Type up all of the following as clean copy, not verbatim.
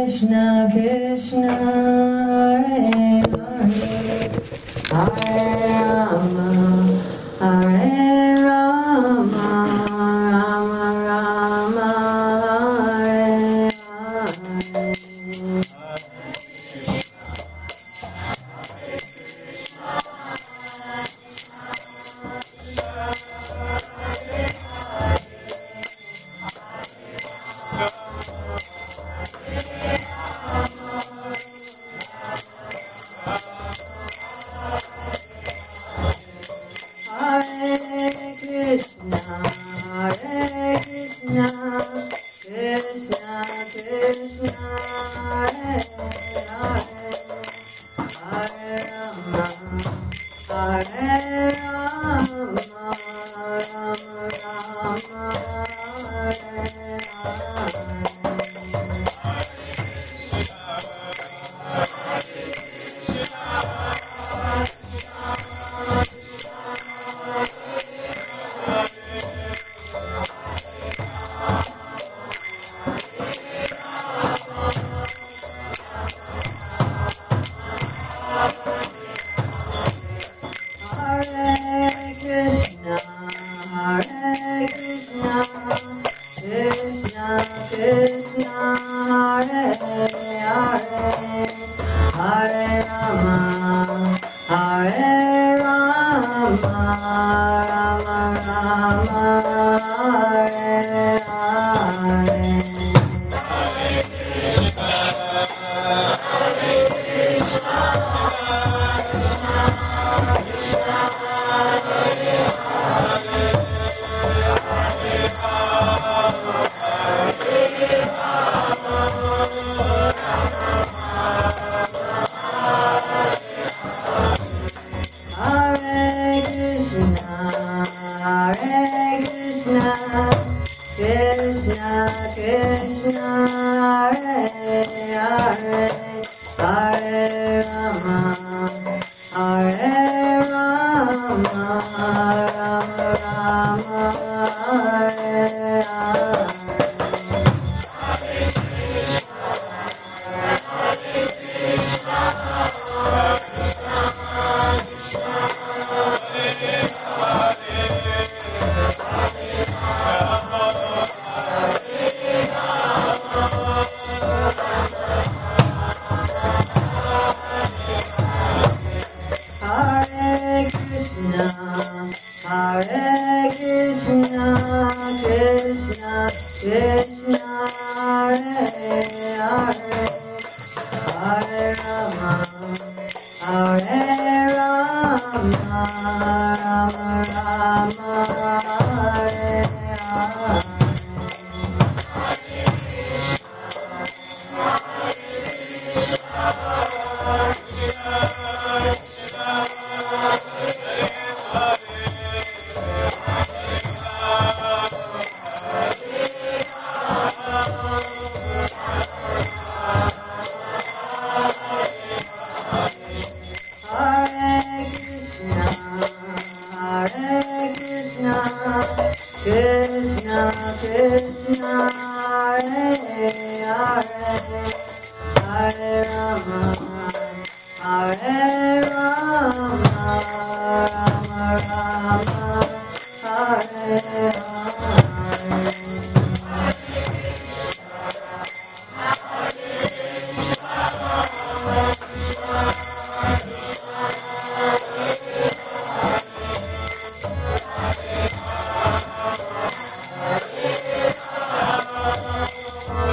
Krishna Krishna Hare Hare Hare Rama Hare Rama Rama Rama Hare Hare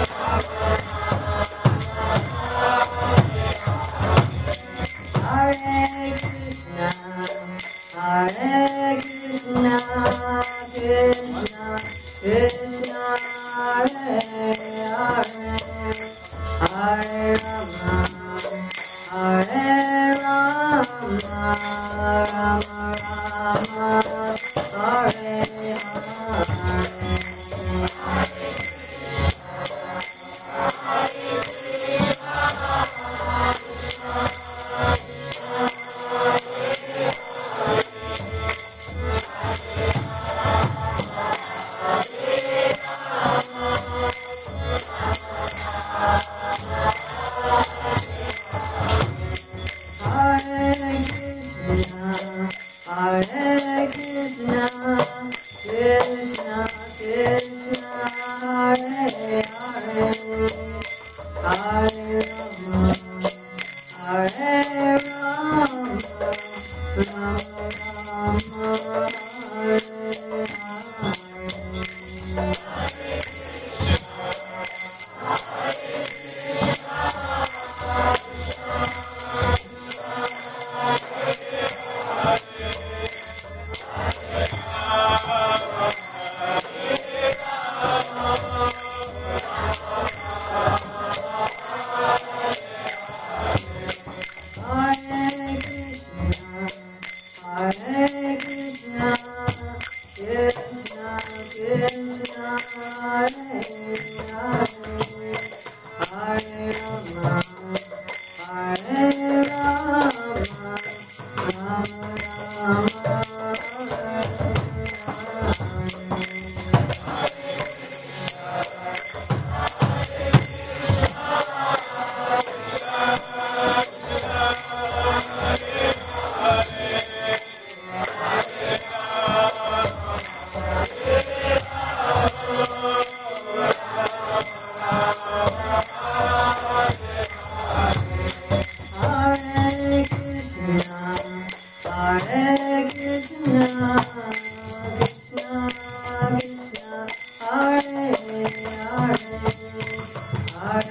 Hare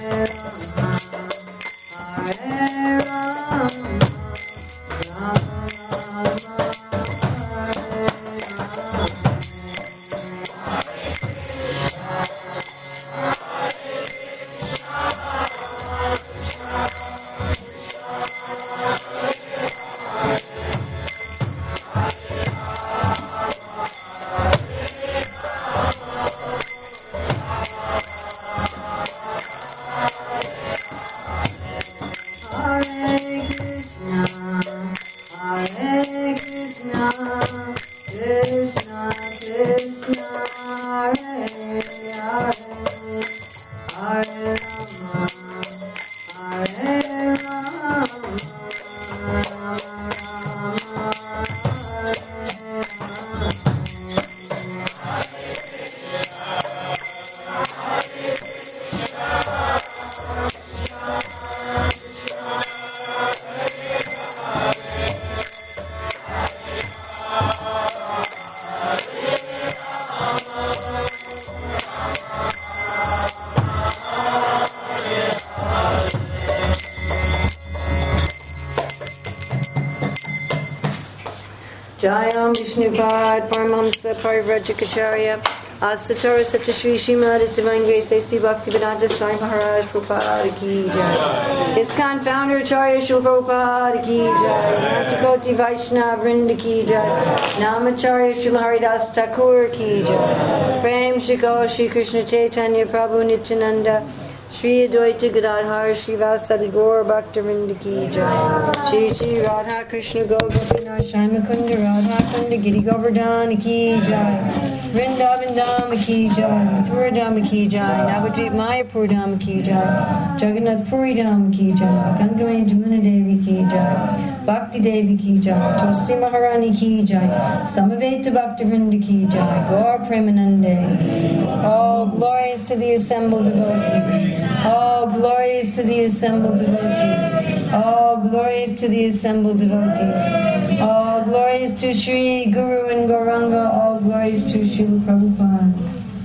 Jayam Vishnupad Paramhamsa Parivrajikacharya Asatara Satyashri Srimad His Divine Grace A.C. Bhaktivedanta Swami Maharaj Prabhupada Ki Jai. ISKCON Founder Acharya Srila Prabhupada Ki Jai. Bhaktikoti Vaishnava Vrinda Ki Jai. Namacharya Srila Haridas Thakur Ki Jai. Prem Shri Gaur Shri Krishna Chaitanya Prabhu Nityananda Shri Advaita Gadadhar Shri Vasadi Gaur Bhaktivinoda Ki Jai. Shri Shri Radha Krishna Govardhana Shri Mukunda Radha Kunda Giri Govardhana Ki Jai. Vrindavan Dham Ki Jai. Mathura Dham Ki Jai. Navadvip Mayapur Dham Ki Jai. Jagannath Puri Dham Ki Jai. Gangavai Jamuna Devi Ki Jai. Bhakti Devi Ki Jai. Tulsi Maharani Ki Jai. Samaveta Bhaktivinoda Ki Jai. Gaur Premanande. All glories to the assembled devotees. All glories to the assembled devotees. All glories to the assembled devotees. All glories to Sri Guru and Gauranga. All glories to Srila Prabhupada.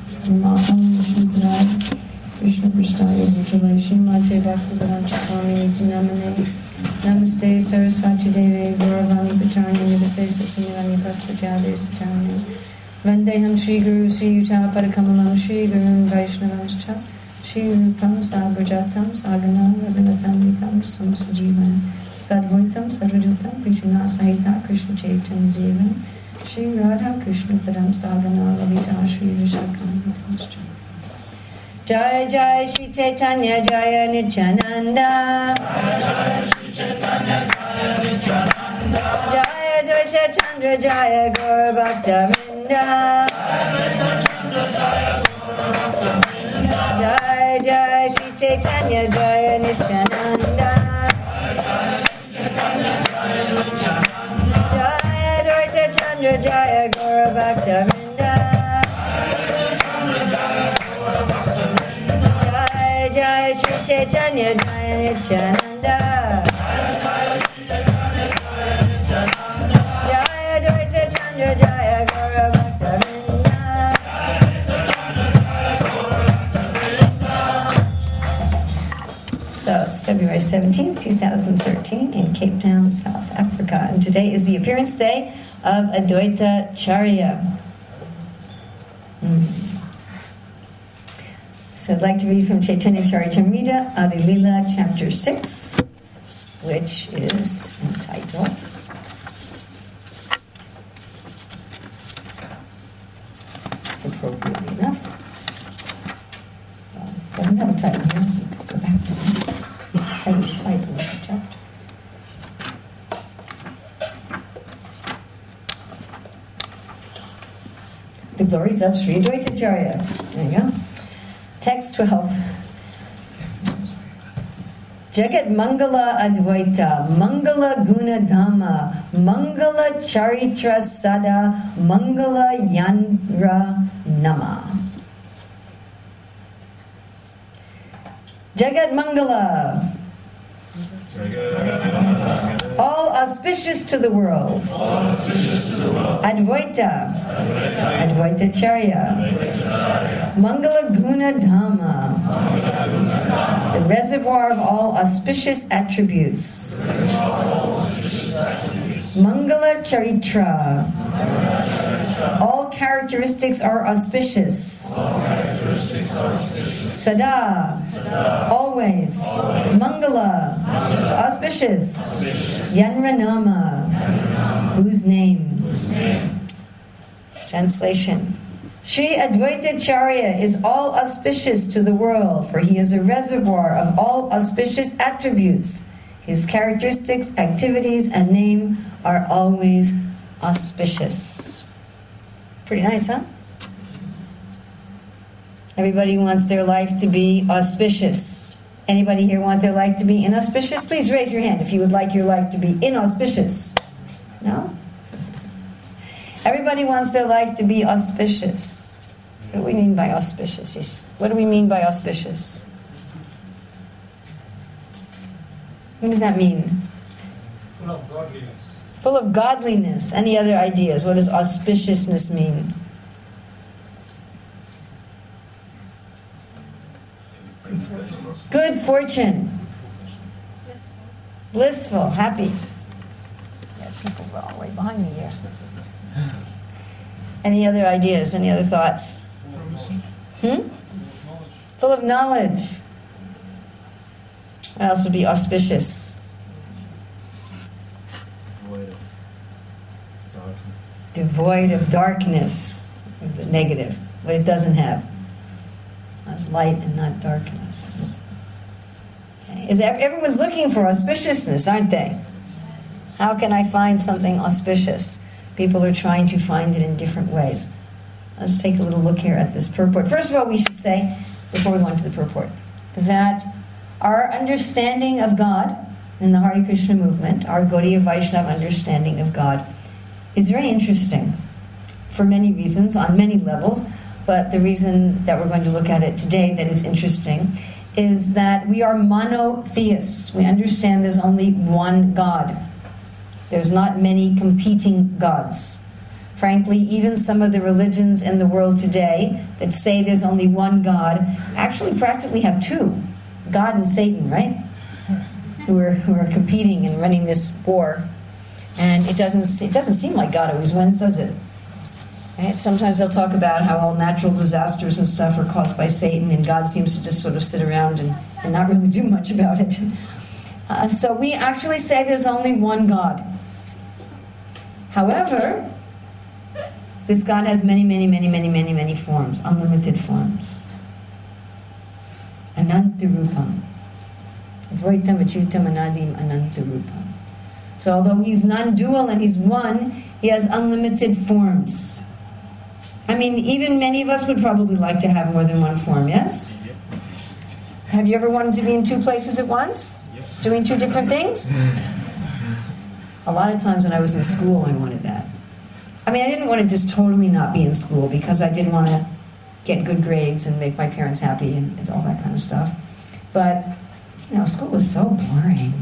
Maham Vishnu Krishna Prasthaya Bhutale Srimate Bhaktivedanta Swami Nityanamane. Namaste Saraswati Devi Gauravani Pacharni Nivasesa Similani Paspachade Satani. Vandeham Sri Guru Sri Yuta Padakamalam Sri Guru Vaishnavascha. Shri Rupam Sagrajatam Sagana Raghunatam Vitam Samsajivan Sadvaitam Sarvadutam Krishna Sahita Krishna Chaitanya Devan Shri Radha Krishna Padam Sagana Lavita Shri Vishakam Vitamscha. Jaya Jaya Shri Chaitanya Jaya Nityananda. Jaya Shri Chaitanya Jaya Nityananda. Jaya Jaya Chandra Jaya Gaur Bhaktavinda. Jaya Jaya Shri Chaitanya Jaya Nityananda. Jaya Dvaita Chandra Jaya Gaura Bhaktavinda. Jaya Jaya Shri Chaitanya Jaya Nityananda. Jaya Dvaita Chandra Jaya Gaura Bhaktavinda. So it's February 17th, 2013 in Cape Town, South Africa. And today is the appearance day of Advaita Charya. So I'd like to read from Chaitanya Charitamrita, Adi Lila, chapter 6, which is entitled appropriately enough. It doesn't have a title here. You could go back to that. Tell you the title of the chapter. The glories of Sri Advaita Acharya. There you go. Text 12. Jagat Mangala Advaita, Mangala Guna Dhamma, Mangala Charitra Sada, Mangala Yanra Nama. Jagat Mangala. All auspicious to the world. Advaita. Advaita Charya. Mangala Guna Dhamma, the reservoir of all auspicious attributes. Mangala Charitra, all characteristics are auspicious. Sada, always. Mangala, auspicious. Yanranama, whose name? Translation. Sri Advaita Acharya is all auspicious to the world, for he is a reservoir of all auspicious attributes. His characteristics, activities, and name are always auspicious. Pretty nice, huh? Everybody wants their life to be auspicious. Anybody here want their life to be inauspicious? Please raise your hand if you would like your life to be inauspicious. No? Everybody wants their life to be auspicious. What do we mean by auspicious? What do we mean by auspicious? What does that mean? Full of godliness. Full of godliness. Any other ideas? What does auspiciousness mean? Good fortune. Blissful. Happy. Yeah, people were all right behind me here. Any other ideas? Any other thoughts? Full of knowledge. What else would be auspicious? Devoid of darkness. The negative. What it doesn't have. It's light and not darkness. Okay. Everyone's looking for auspiciousness, aren't they? How can I find something auspicious? People are trying to find it in different ways. Let's take a little look here at this purport. First of all, we should say, before we go into the purport, that our understanding of God in the Hare Krishna movement, our Gaudiya Vaishnava understanding of God, is very interesting for many reasons, on many levels. But the reason that we're going to look at it today that is interesting is that we are monotheists. We understand there's only one God. There's not many competing gods. Frankly, even some of the religions in the world today that say there's only one God actually practically have two. God and Satan, right? Who are competing and running this war. And it doesn't seem like God always wins, does it? Right? Sometimes they'll talk about how all natural disasters and stuff are caused by Satan, and God seems to just sort of sit around and not really do much about it. So we actually say there's only one God. However, this God has many, many, many, many, many, many forms, unlimited forms. Anantarupam. Advaitam achyutam anadim anantarupam. So although he's non-dual and he's one, he has unlimited forms. I mean, even many of us would probably like to have more than one form, yes? Yep. Have you ever wanted to be in two places at once? Yep. Doing two different things? A lot of times when I was in school, I wanted that. I mean, I didn't want to just totally not be in school because I didn't want to get good grades and make my parents happy and all that kind of stuff. But, school was so boring.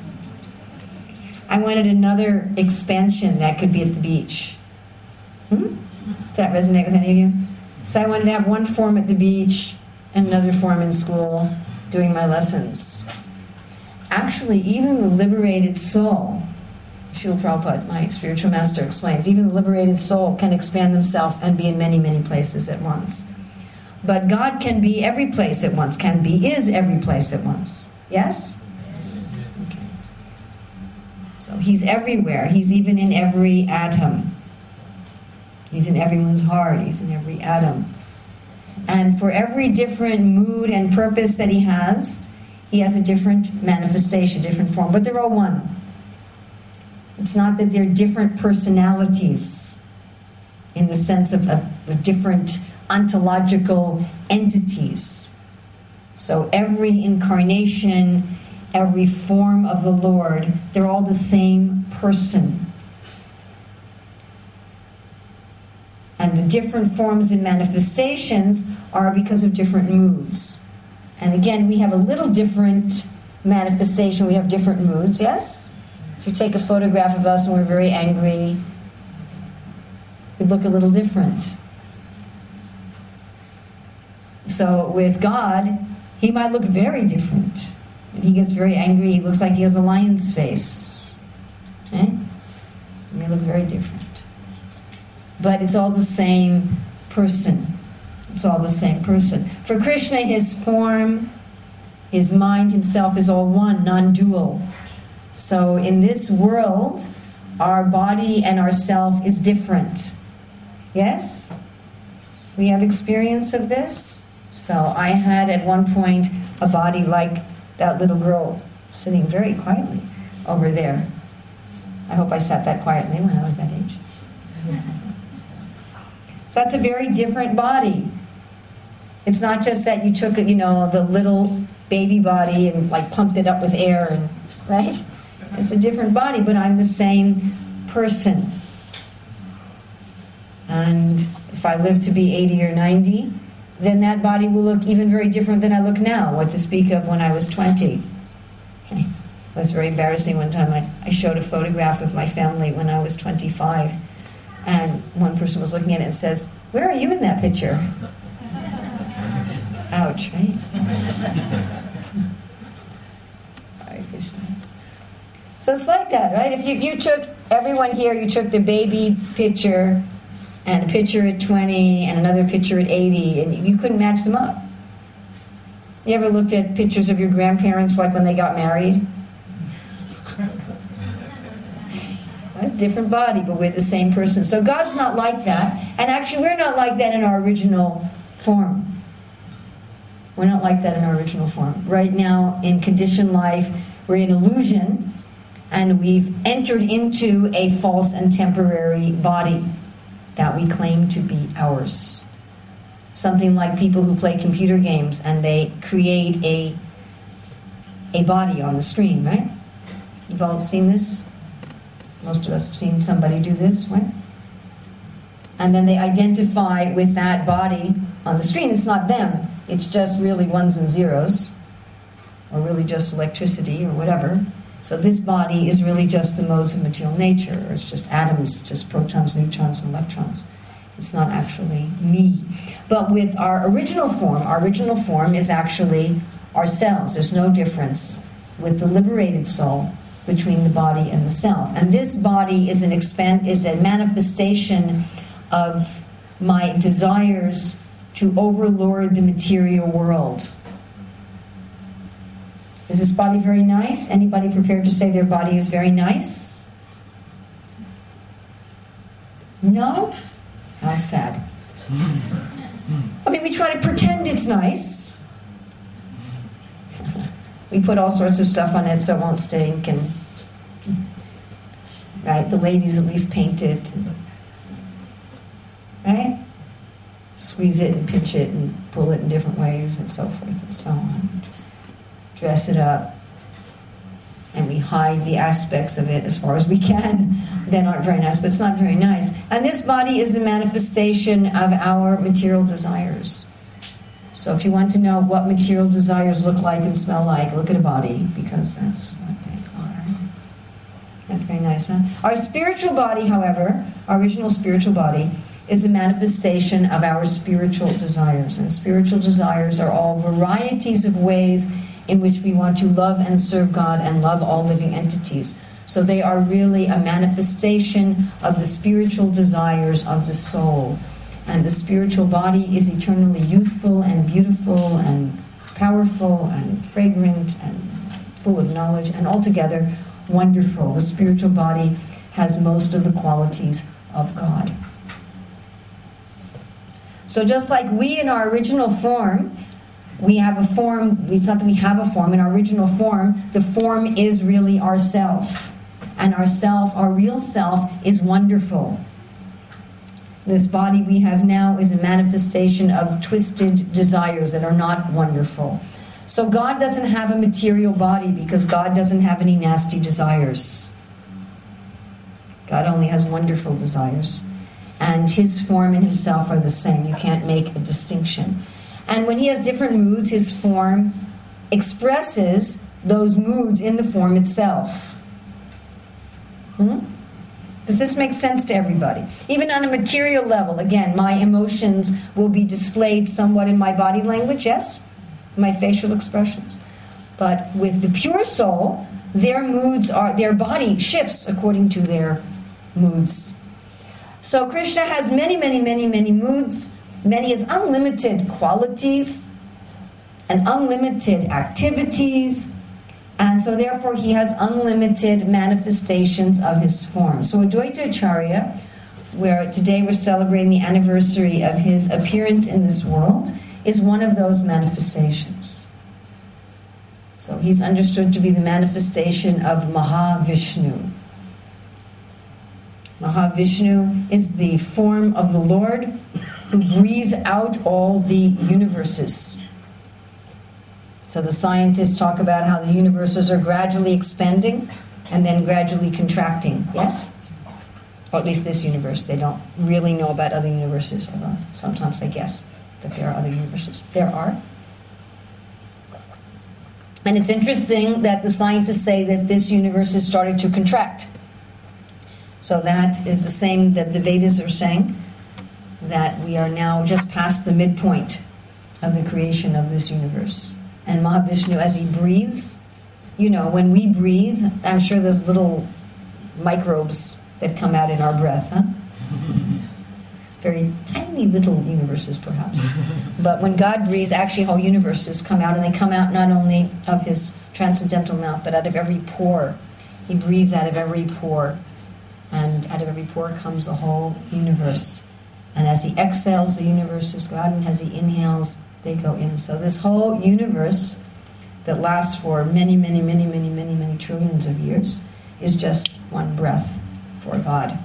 I wanted another expansion that could be at the beach. Does that resonate with any of you? So I wanted to have one form at the beach and another form in school doing my lessons. Actually, even the liberated soul, Srila Prabhupada, my spiritual master, explains, even the liberated soul can expand themselves and be in many, many places at once. But God can be every place at once, is every place at once. Yes? Okay. So he's everywhere. He's even in every atom. He's in everyone's heart. He's in every atom. And for every different mood and purpose that he has a different manifestation, different form. But they're all one. It's not that they're different personalities in the sense of different ontological entities. So every incarnation, every form of the Lord, they're all the same person. And the different forms and manifestations are because of different moods. And again, we have a little different manifestation. We have different moods, yes? If you take a photograph of us and we're very angry, we look a little different. So with God, he might look very different. When he gets very angry, he looks like he has a lion's face. Okay? He may look very different. But it's all the same person. It's all the same person. For Krishna, his form, his mind, himself is all one, non-dual. So in this world, our body and our self is different. Yes? We have experience of this? So I had at one point a body like that little girl sitting very quietly over there. I hope I sat that quietly when I was that age. So that's a very different body. It's not just that you took, the little baby body and like pumped it up with air, and right? It's a different body, but I'm the same person. And if I live to be 80 or 90, then that body will look even very different than I look now, what to speak of when I was 20. It was very embarrassing one time. I showed a photograph of my family when I was 25, and one person was looking at it and says, "Where are you in that picture?" Ouch, right? So it's like that, right? If you took everyone here, you took the baby picture and a picture at 20 and another picture at 80, and you couldn't match them up. You ever looked at pictures of your grandparents like when they got married? A different body, but we're the same person. So God's not like that, and actually we're not like that in our original form. We're not like that in our original form. Right now, in conditioned life, we're in illusion, and we've entered into a false and temporary body that we claim to be ours. Something like people who play computer games and they create a body on the screen, right? You've all seen this? Most of us have seen somebody do this, right? And then they identify with that body on the screen. It's not them. It's just really ones and zeros, or really just electricity or whatever. So this body is really just the modes of material nature, or it's just atoms, just protons, neutrons, and electrons. It's not actually me. But with our original form is actually ourselves. There's no difference with the liberated soul between the body and the self. And this body is a manifestation of my desires to overlord the material world. Is this body very nice? Anybody prepared to say their body is very nice? No? How sad. I mean, we try to pretend it's nice. We put all sorts of stuff on it so it won't stink, and right, the ladies at least paint it, right? Squeeze it and pinch it and pull it in different ways and so forth and so on. Dress it up, and we hide the aspects of it as far as we can that aren't very nice, but it's not very nice. And this body is a manifestation of our material desires. So if you want to know what material desires look like and smell like, look at a body, because that's what they are. That's very nice, huh? Our spiritual body, however, our original spiritual body, is a manifestation of our spiritual desires. And spiritual desires are all varieties of ways in which we want to love and serve God and love all living entities. So they are really a manifestation of the spiritual desires of the soul. And the spiritual body is eternally youthful and beautiful and powerful and fragrant and full of knowledge and altogether wonderful. The spiritual body has most of the qualities of God. So just like we in our original form, we have a form, it's not that we have a form, in our original form, the form is really ourself. And ourself, our real self, is wonderful. This body we have now is a manifestation of twisted desires that are not wonderful. So God doesn't have a material body because God doesn't have any nasty desires. God only has wonderful desires. And his form and himself are the same. You can't make a distinction. And when he has different moods, his form expresses those moods in the form itself. Does this make sense to everybody? Even on a material level, again, my emotions will be displayed somewhat in my body language, yes? My facial expressions. But with the pure soul, their body shifts according to their moods. So Krishna has many, many, many, many moods. Many has unlimited qualities and unlimited activities. And so therefore he has unlimited manifestations of his form. So Advaita Acharya, where today we're celebrating the anniversary of his appearance in this world, is one of those manifestations. So he's understood to be the manifestation of Mahavishnu. Mahavishnu is the form of the Lord who breathes out all the universes. So the scientists talk about how the universes are gradually expanding and then gradually contracting, yes? Or at least this universe. They don't really know about other universes, although sometimes they guess that there are other universes. There are. And it's interesting that the scientists say that this universe is starting to contract. So that is the same that the Vedas are saying, that we are now just past the midpoint of the creation of this universe. And Mahavishnu, as he breathes, when we breathe, I'm sure there's little microbes that come out in our breath, huh? Very tiny little universes, perhaps. But when God breathes, actually whole universes come out, and they come out not only of his transcendental mouth, but out of every pore. He breathes out of every pore, and out of every pore comes a whole universe. And as he exhales, the universes go out, and as he inhales, they go in. So this whole universe that lasts for many, many, many, many, many, many trillions of years is just one breath for God.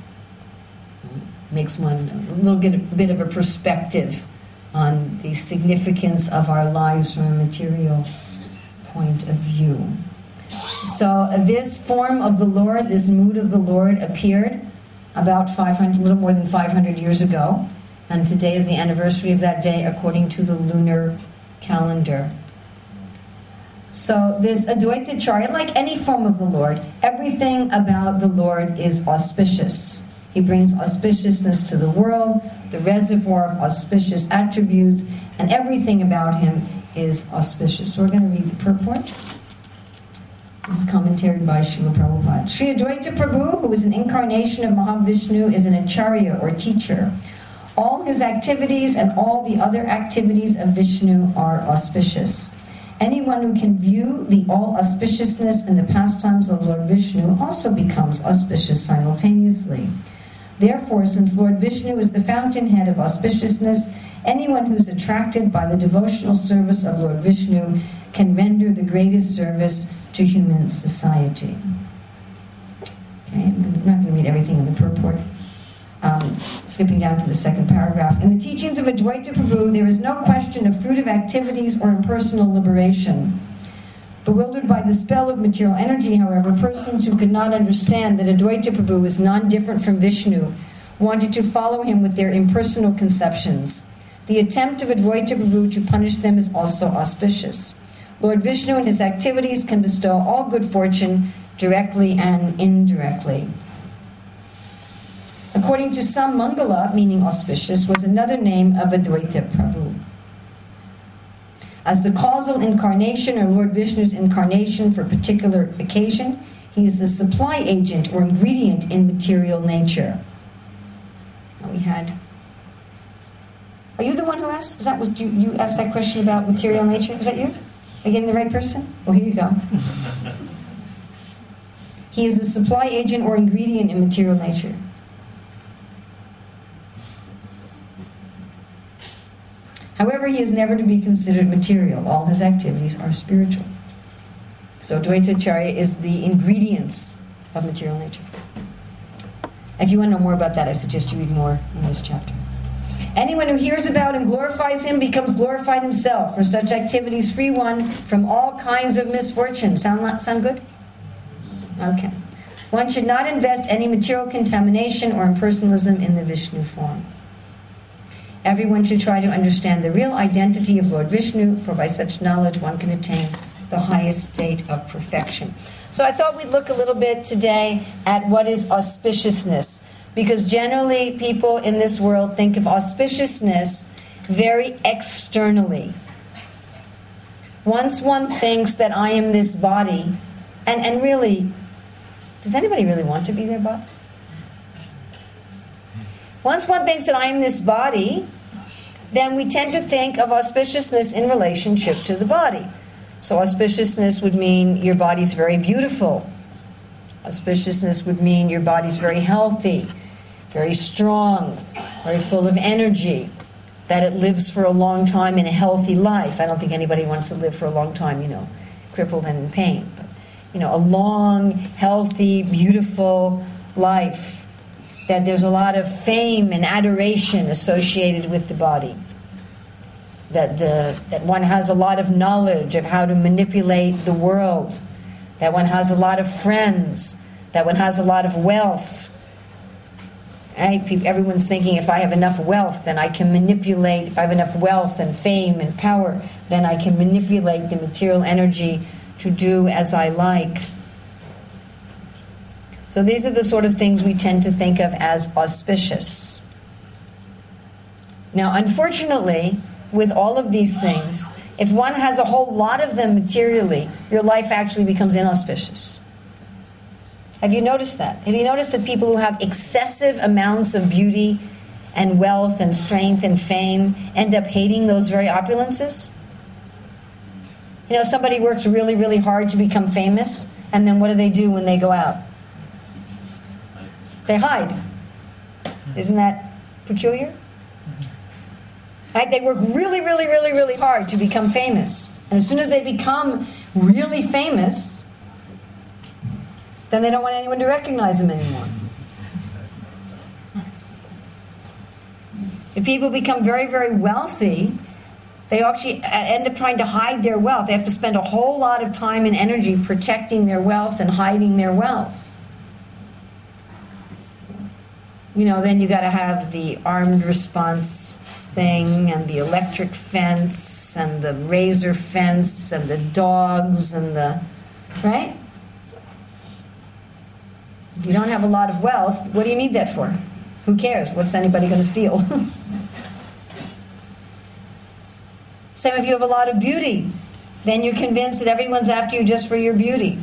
Makes one a little bit of a perspective on the significance of our lives from a material point of view. So this form of the Lord, this mood of the Lord, appeared about a little more than 500 years ago. And today is the anniversary of that day according to the lunar calendar. So this Advaita Acharya, like any form of the Lord, everything about the Lord is auspicious. He brings auspiciousness to the world, the reservoir of auspicious attributes, and everything about him is auspicious. So we're going to read the purport. This is commentary by Srila Prabhupada. Sri Advaita Prabhu, who is an incarnation of Mahavishnu, is an Acharya or teacher. All his activities and all the other activities of Vishnu are auspicious. Anyone who can view the all-auspiciousness in the pastimes of Lord Vishnu also becomes auspicious simultaneously. Therefore, since Lord Vishnu is the fountainhead of auspiciousness, anyone who's attracted by the devotional service of Lord Vishnu can render the greatest service to human society. Okay, I'm not going to read everything in the purport. Skipping down to the second paragraph. In the teachings of Advaita Prabhu, there is no question of fruitive activities or impersonal liberation. Bewildered by the spell of material energy, however, persons who could not understand that Advaita Prabhu is non-different from Vishnu wanted to follow him with their impersonal conceptions. The attempt of Advaita Prabhu to punish them is also auspicious. Lord Vishnu and his activities can bestow all good fortune directly and indirectly. According to some, Mangala, meaning auspicious, was another name of Advaita Prabhu. As the causal incarnation or Lord Vishnu's incarnation for a particular occasion, he is the supply agent or ingredient in material nature. Now we had... Are you the one who asked? Is that what you asked that question about material nature? Was that you? Again, the right person? Well, here you go. He is the supply agent or ingredient in material nature. However, he is never to be considered material. All his activities are spiritual. So Advaita Acharya is the ingredients of material nature. If you want to know more about that, I suggest you read more in this chapter. Anyone who hears about and glorifies him becomes glorified himself. For such activities free one from all kinds of misfortune. Sound good? Okay. One should not invest any material contamination or impersonalism in the Vishnu form. Everyone should try to understand the real identity of Lord Vishnu, for by such knowledge one can attain the highest state of perfection. So I thought we'd look a little bit today at what is auspiciousness, because generally people in this world think of auspiciousness very externally. Once one thinks that I am this body, and really, does anybody really want to be their body? Once one thinks that I am this body, then we tend to think of auspiciousness in relationship to the body. So auspiciousness would mean your body's very beautiful. Auspiciousness would mean your body's very healthy, very strong, very full of energy, that it lives for a long time in a healthy life. I don't think anybody wants to live for a long time, crippled and in pain. But, a long, healthy, beautiful life. That there's a lot of fame and adoration associated with the body. That one has a lot of knowledge of how to manipulate the world. That one has a lot of friends. That one has a lot of wealth. Right? Everyone's thinking, if I have enough wealth, then I can manipulate. If I have enough wealth and fame and power, then I can manipulate the material energy to do as I like. So these are the sort of things we tend to think of as auspicious. Now, unfortunately, with all of these things, if one has a whole lot of them materially, your life actually becomes inauspicious. Have you noticed that? Have you noticed that people who have excessive amounts of beauty and wealth and strength and fame end up hating those very opulences? Somebody works really, really hard to become famous, and then what do when they go out? They hide. Isn't that peculiar? Right? They work really, really, really, really hard to become famous. And as soon as they become really famous, then they don't want anyone to recognize them anymore. If people become very, very wealthy, they actually end up trying to hide their wealth. They have to spend a whole lot of time and energy protecting their wealth and hiding their wealth. Then you got to have the armed response thing and the electric fence and the razor fence and the dogs and right? If you don't have a lot of wealth, what do you need that for? Who cares? What's anybody going to steal? Same if you have a lot of beauty. Then you're convinced that everyone's after you just for your beauty.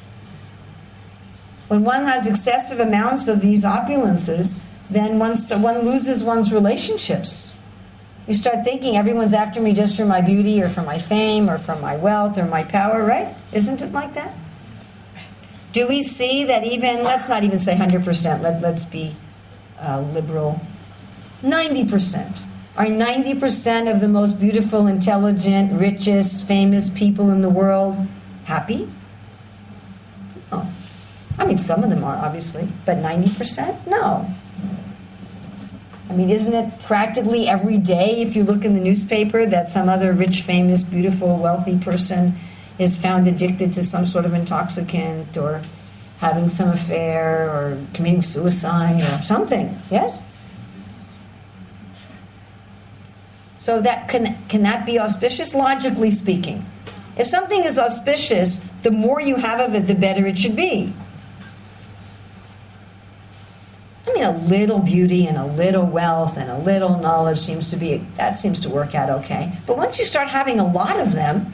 When one has excessive amounts of these opulences, then one loses one's relationships. You start thinking everyone's after me just for my beauty or for my fame or for my wealth or my power, right? Isn't it like that? Do we see that even, let's not even say 100%, let's be liberal, 90%. Are 90% of the most beautiful, intelligent, richest, famous people in the world happy? No. I mean, some of them are, obviously, but 90%? No. Isn't it practically every day, if you look in the newspaper, that some other rich, famous, beautiful, wealthy person is found addicted to some sort of intoxicant or having some affair or committing suicide or something, yes? So that can that be auspicious? Logically speaking. If something is auspicious, the more you have of it, the better it should be. A little beauty and a little wealth and a little knowledge seems to work out okay. But once you start having a lot of them,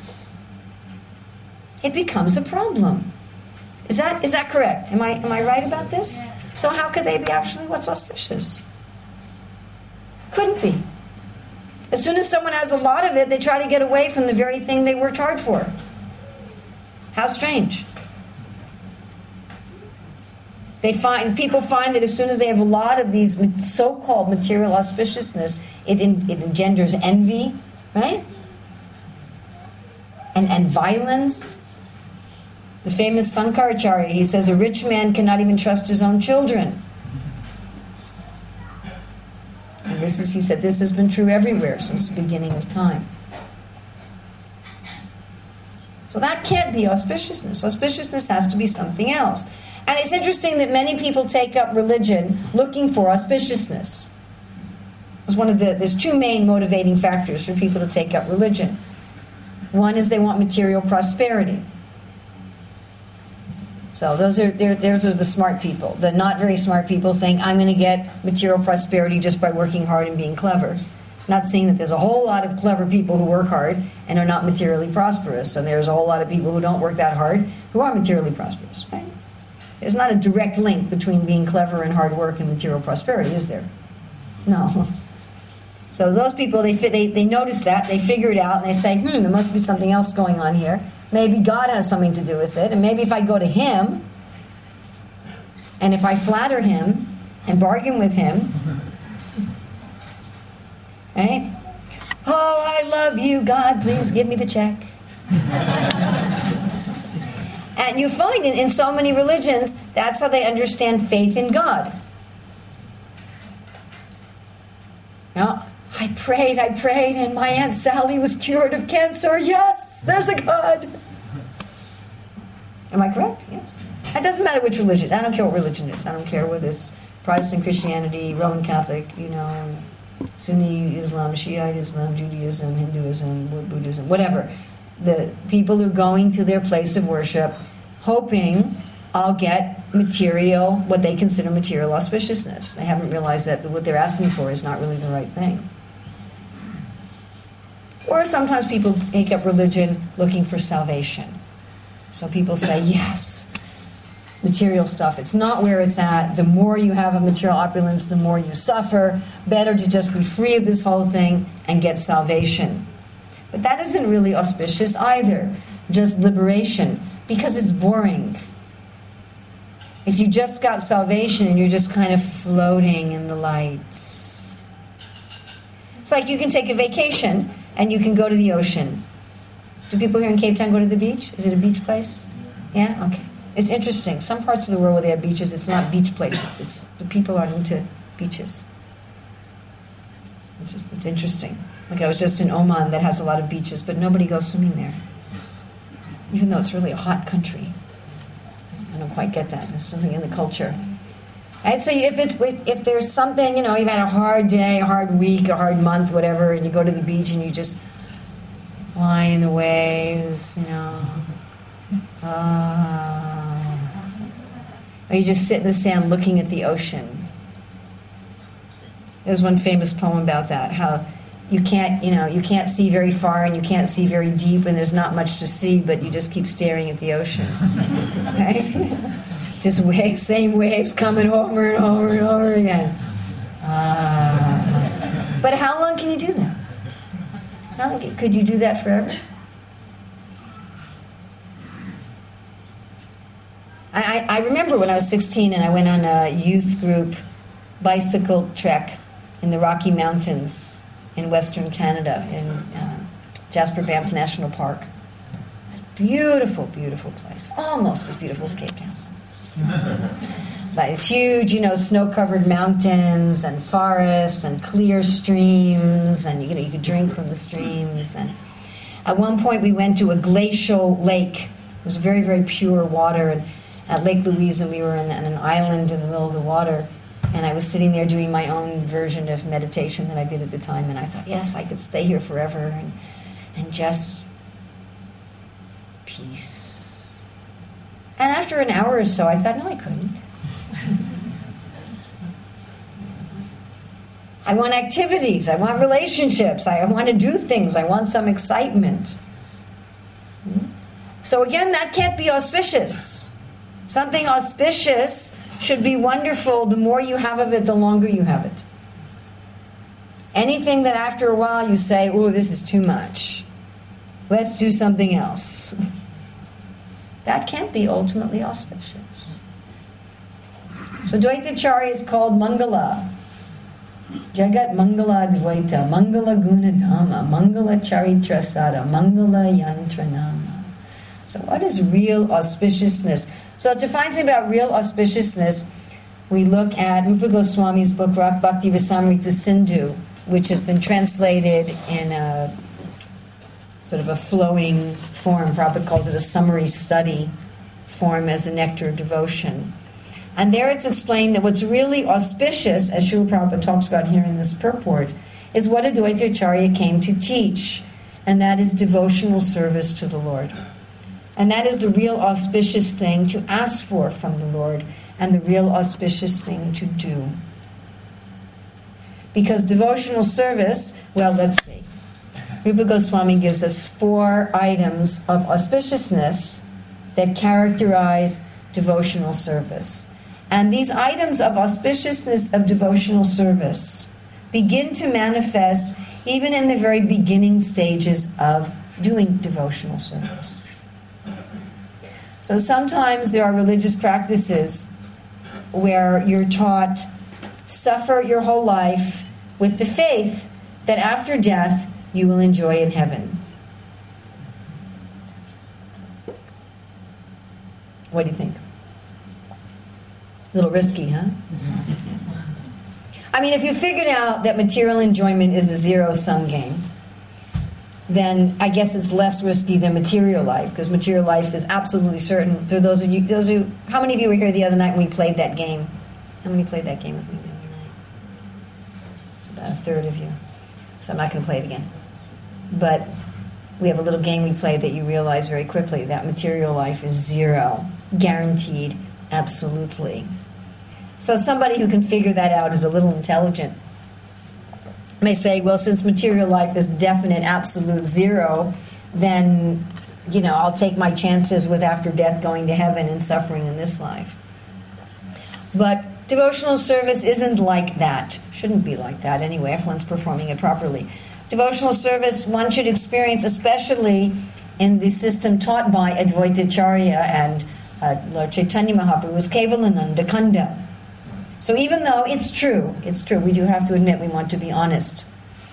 it becomes a problem. Is that correct? Am I right about this? So how could they be actually what's auspicious? Couldn't be. As soon as someone has a lot of it, they try to get away from the very thing they worked hard for. How strange. People find that as soon as they have a lot of these so-called material auspiciousness, it engenders envy, right? And violence. The famous Sankaracharya, he says, a rich man cannot even trust his own children. And he said, this has been true everywhere since the beginning of time. So that can't be auspiciousness. Auspiciousness has to be something else. And it's interesting that many people take up religion looking for auspiciousness. There's two main motivating factors for people to take up religion. One is they want material prosperity. So those are the smart people. The not very smart people think, I'm going to get material prosperity just by working hard and being clever. Not seeing that there's a whole lot of clever people who work hard and are not materially prosperous, and there's a whole lot of people who don't work that hard who are materially prosperous. Right? There's not a direct link between being clever and hard work and material prosperity, is there? No. So those people, they notice that, they figure it out, and they say, there must be something else going on here. Maybe God has something to do with it, and maybe if I go to Him, and if I flatter Him and bargain with Him, right? Oh, I love you, God, please give me the check. And you find in so many religions, that's how they understand faith in God. Now, I prayed, and my Aunt Sally was cured of cancer. Yes, there's a God. Am I correct? Yes. It doesn't matter which religion. I don't care what religion it is. I don't care whether it's Protestant Christianity, Roman Catholic, Sunni Islam, Shiite Islam, Judaism, Hinduism, Buddhism, whatever. The people who are going to their place of worship hoping I'll get material, what they consider material auspiciousness. They haven't realized that what they're asking for is not really the right thing. Or sometimes people take up religion looking for salvation. So people say, yes, material stuff, it's not where it's at. The more you have of material opulence, the more you suffer. Better to just be free of this whole thing and get salvation. But that isn't really auspicious either, just liberation, because it's boring. If you just got salvation and you're just kind of floating in the lights. It's like you can take a vacation and you can go to the ocean. Do people here in Cape Town go to the beach? Is it a beach place? Yeah? Okay. It's interesting. Some parts of the world where they have beaches, it's not beach places. The people aren't into beaches. It's interesting. Like I was just in Oman that has a lot of beaches, but nobody goes swimming there. Even though it's really a hot country. I don't quite get that. There's something in the culture. And so if there's something, you've had a hard day, a hard week, a hard month, whatever, and you go to the beach and you just lie in the waves, or you just sit in the sand looking at the ocean. There's one famous poem about that, how you can't see very far and you can't see very deep and there's not much to see, but you just keep staring at the ocean. Right? Just same waves coming over and over and over again. But how long can you do that? Could you do that forever? I remember when I was 16 and I went on a youth group bicycle trek in the Rocky Mountains in Western Canada, in Jasper Banff National Park. Beautiful, beautiful place. Almost as beautiful as Cape Town. But it's huge, snow-covered mountains and forests and clear streams, and you could drink from the streams. And at one point we went to a glacial lake. It was very, very pure water, and at Lake Louise, and we were on an island in the middle of the water. And I was sitting there doing my own version of meditation that I did at the time, and I thought, yes, I could stay here forever and just peace. And after an hour or so, I thought, no, I couldn't. I want activities. I want relationships. I want to do things. I want some excitement. So again, that can't be auspicious. Something auspicious should be wonderful. The more you have of it, the longer you have it. Anything that after a while you say, oh, this is too much. Let's do something else. That can't be ultimately auspicious. So Dvaitacharya is called Mangala. Jagat Mangala Dvaita, Mangala Gunadhama, Mangala Charitrasada, Mangala Yantranama. So what is real auspiciousness? So to find something about real auspiciousness, we look at Rupa Goswami's book, Rak Bhakti Rasamrita Sindhu, which has been translated in a sort of a flowing form. Prabhupada calls it a summary study form as the nectar of devotion. And there it's explained that what's really auspicious, as Srila Prabhupada talks about here in this purport, is what Advaita Acharya came to teach. and that is devotional service to the Lord. And that is the real auspicious thing to ask for from the Lord, and the real auspicious thing to do. Because devotional service, well, let's see. Rupa Goswami gives us 4 items of auspiciousness that characterize devotional service. And these items of auspiciousness of devotional service begin to manifest even in the very beginning stages of doing devotional service. So sometimes there are religious practices where you're taught, suffer your whole life with the faith that after death you will enjoy in heaven. What do you think? A little risky, huh? I mean, if you figured out that material enjoyment is a zero-sum game, then I guess it's less risky than material life, because material life is absolutely certain. For those of you, how many of you were here the other night when we played that game? How many played that game with me the other night? It's about a third of you. So I'm not going to play it again. But we have a little game we play that you realize very quickly that material life is zero, guaranteed, absolutely. So somebody who can figure that out is a little intelligent. May say, well, since material life is definite, absolute zero, then, I'll take my chances with after death going to heaven and suffering in this life. But devotional service isn't like that. Shouldn't be like that anyway, if one's performing it properly. Devotional service one should experience, especially in the system taught by Advaita Acharya and Lord Chaitanya Mahaprabhu, is Kevalananda Kanda. So even though it's true, we do have to admit we want to be honest.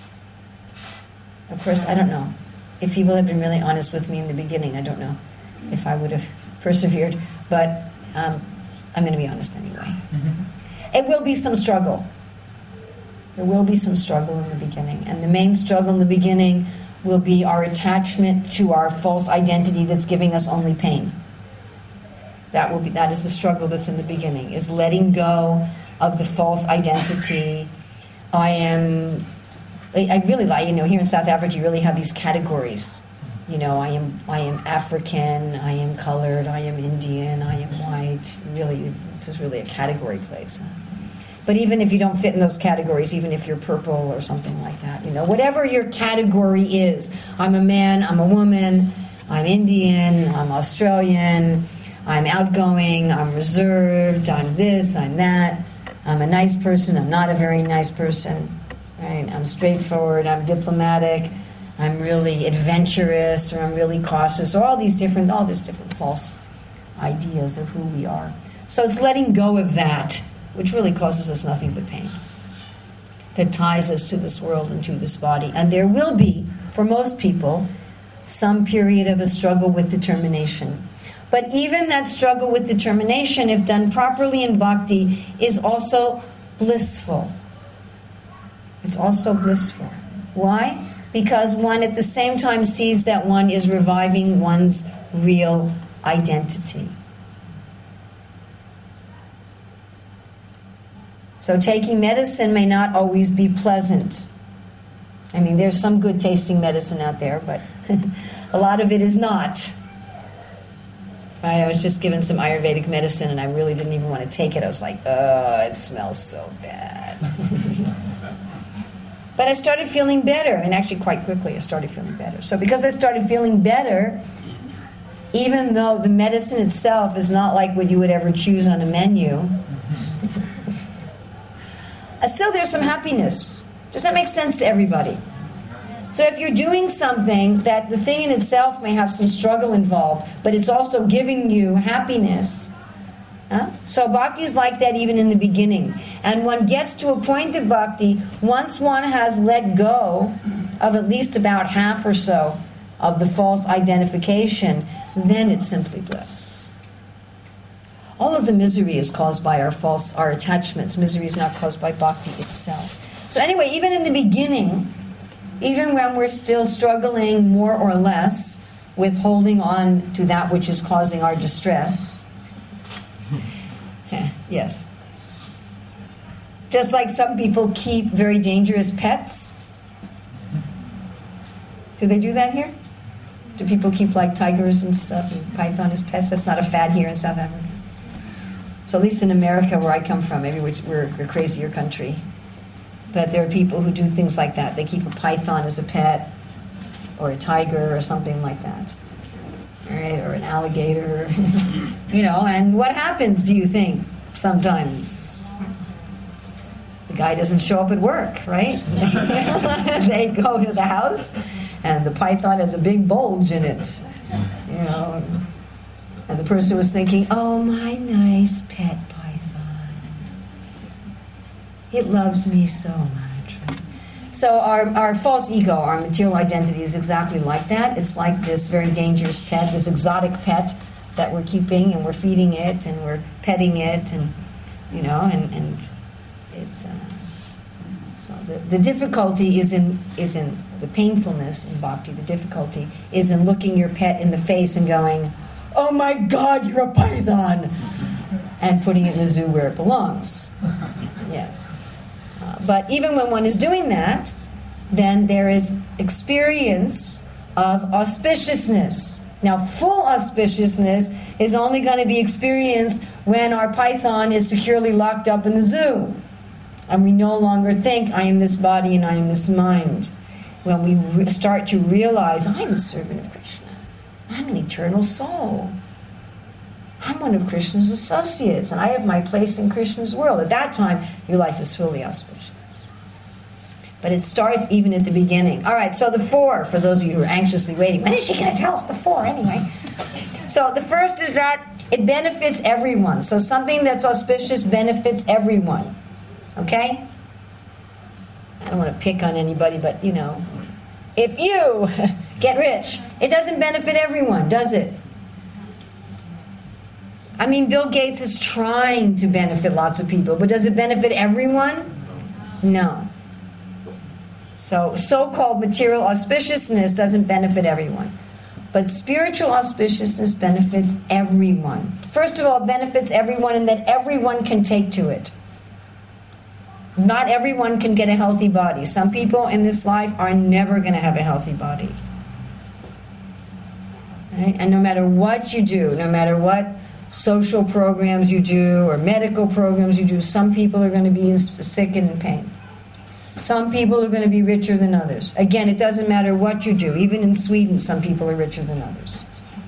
Of course, I don't know. If people had been really honest with me in the beginning, I don't know if I would have persevered. But I'm going to be honest anyway. It will be some struggle. There will be some struggle in the beginning. And the main struggle in the beginning will be our attachment to our false identity that's giving us only pain. That is the struggle that's in the beginning, is letting go of the false identity. I really like, here in South Africa you really have these categories. I am African, I am colored, I am Indian, I am white. Really, this is really a category place. Huh? But even if you don't fit in those categories, even if you're purple or something like that, whatever your category is, I'm a man, I'm a woman, I'm Indian, I'm Australian, I'm outgoing, I'm reserved, I'm this, I'm that, I'm a nice person, I'm not a very nice person, right? I'm straightforward, I'm diplomatic, I'm really adventurous, or I'm really cautious, or all these different false ideas of who we are. So it's letting go of that, which really causes us nothing but pain, that ties us to this world and to this body. And there will be, for most people, some period of a struggle with determination. But even that struggle with determination, if done properly in bhakti, is also blissful. It's also blissful. Why? Because one at the same time sees that one is reviving one's real identity. So taking medicine may not always be pleasant. I mean, there's some good tasting medicine out there, but a lot of it is not. I was just given some Ayurvedic medicine and I really didn't even want to take it. I was like, it smells so bad. But I started feeling better, and actually quite quickly I started feeling better. So because I started feeling better, even though the medicine itself is not like what you would ever choose on a menu, still there's some happiness. Does that make sense to everybody? So if you're doing something that the thing in itself may have some struggle involved, but it's also giving you happiness. So bhakti is like that even in the beginning. And one gets to a point of bhakti, once one has let go of at least about half or so of the false identification, then it's simply bliss. All of the misery is caused by our attachments. Misery is not caused by bhakti itself. So anyway, even in the beginning, even when we're still struggling more or less with holding on to that which is causing our distress. Yes. Just like some people keep very dangerous pets. Do they do that here? Do people keep like tigers and stuff and python as pets? That's not a fad here in South Africa. So at least in America, where I come from, maybe we're a crazier country. But there are people who do things like that. They keep a python as a pet, or a tiger, or something like that. All right, or an alligator. And what happens, do you think, sometimes? The guy doesn't show up at work, right? They go to the house, and the python has a big bulge in it. And the person was thinking, oh, my nice pet python. It loves me so much. So our false ego, our material identity is exactly like that. It's like this very dangerous pet, this exotic pet that we're keeping, and we're feeding it, and we're petting it, and it's... So the difficulty is in the painfulness in bhakti. The difficulty is in looking your pet in the face and going, oh my God, you're a python, and putting it in the zoo where it belongs. Yes. But even when one is doing that, then there is experience of auspiciousness. Now, full auspiciousness is only going to be experienced when our python is securely locked up in the zoo. And we no longer think, I am this body and I am this mind. When we start to realize, I'm a servant of Krishna. I'm an eternal soul. I'm one of Krishna's associates, and I have my place in Krishna's world. At that time, your life is fully auspicious. But it starts even at the beginning. All right, so the 4, for those of you who are anxiously waiting, when is she going to tell us the 4 anyway? So the first is that it benefits everyone. So something that's auspicious benefits everyone. Okay? I don't want to pick on anybody, but, if you get rich, it doesn't benefit everyone, does it? I mean, Bill Gates is trying to benefit lots of people, but does it benefit everyone? No. So-called material auspiciousness doesn't benefit everyone. But spiritual auspiciousness benefits everyone. First of all, it benefits everyone in that everyone can take to it. Not everyone can get a healthy body. Some people in this life are never going to have a healthy body. Right? And no matter what you do, no matter what social programs you do or medical programs you do, some people are going to be sick and in pain. Some people are going to be richer than others. Again, it doesn't matter what you do. Even in Sweden, some people are richer than others.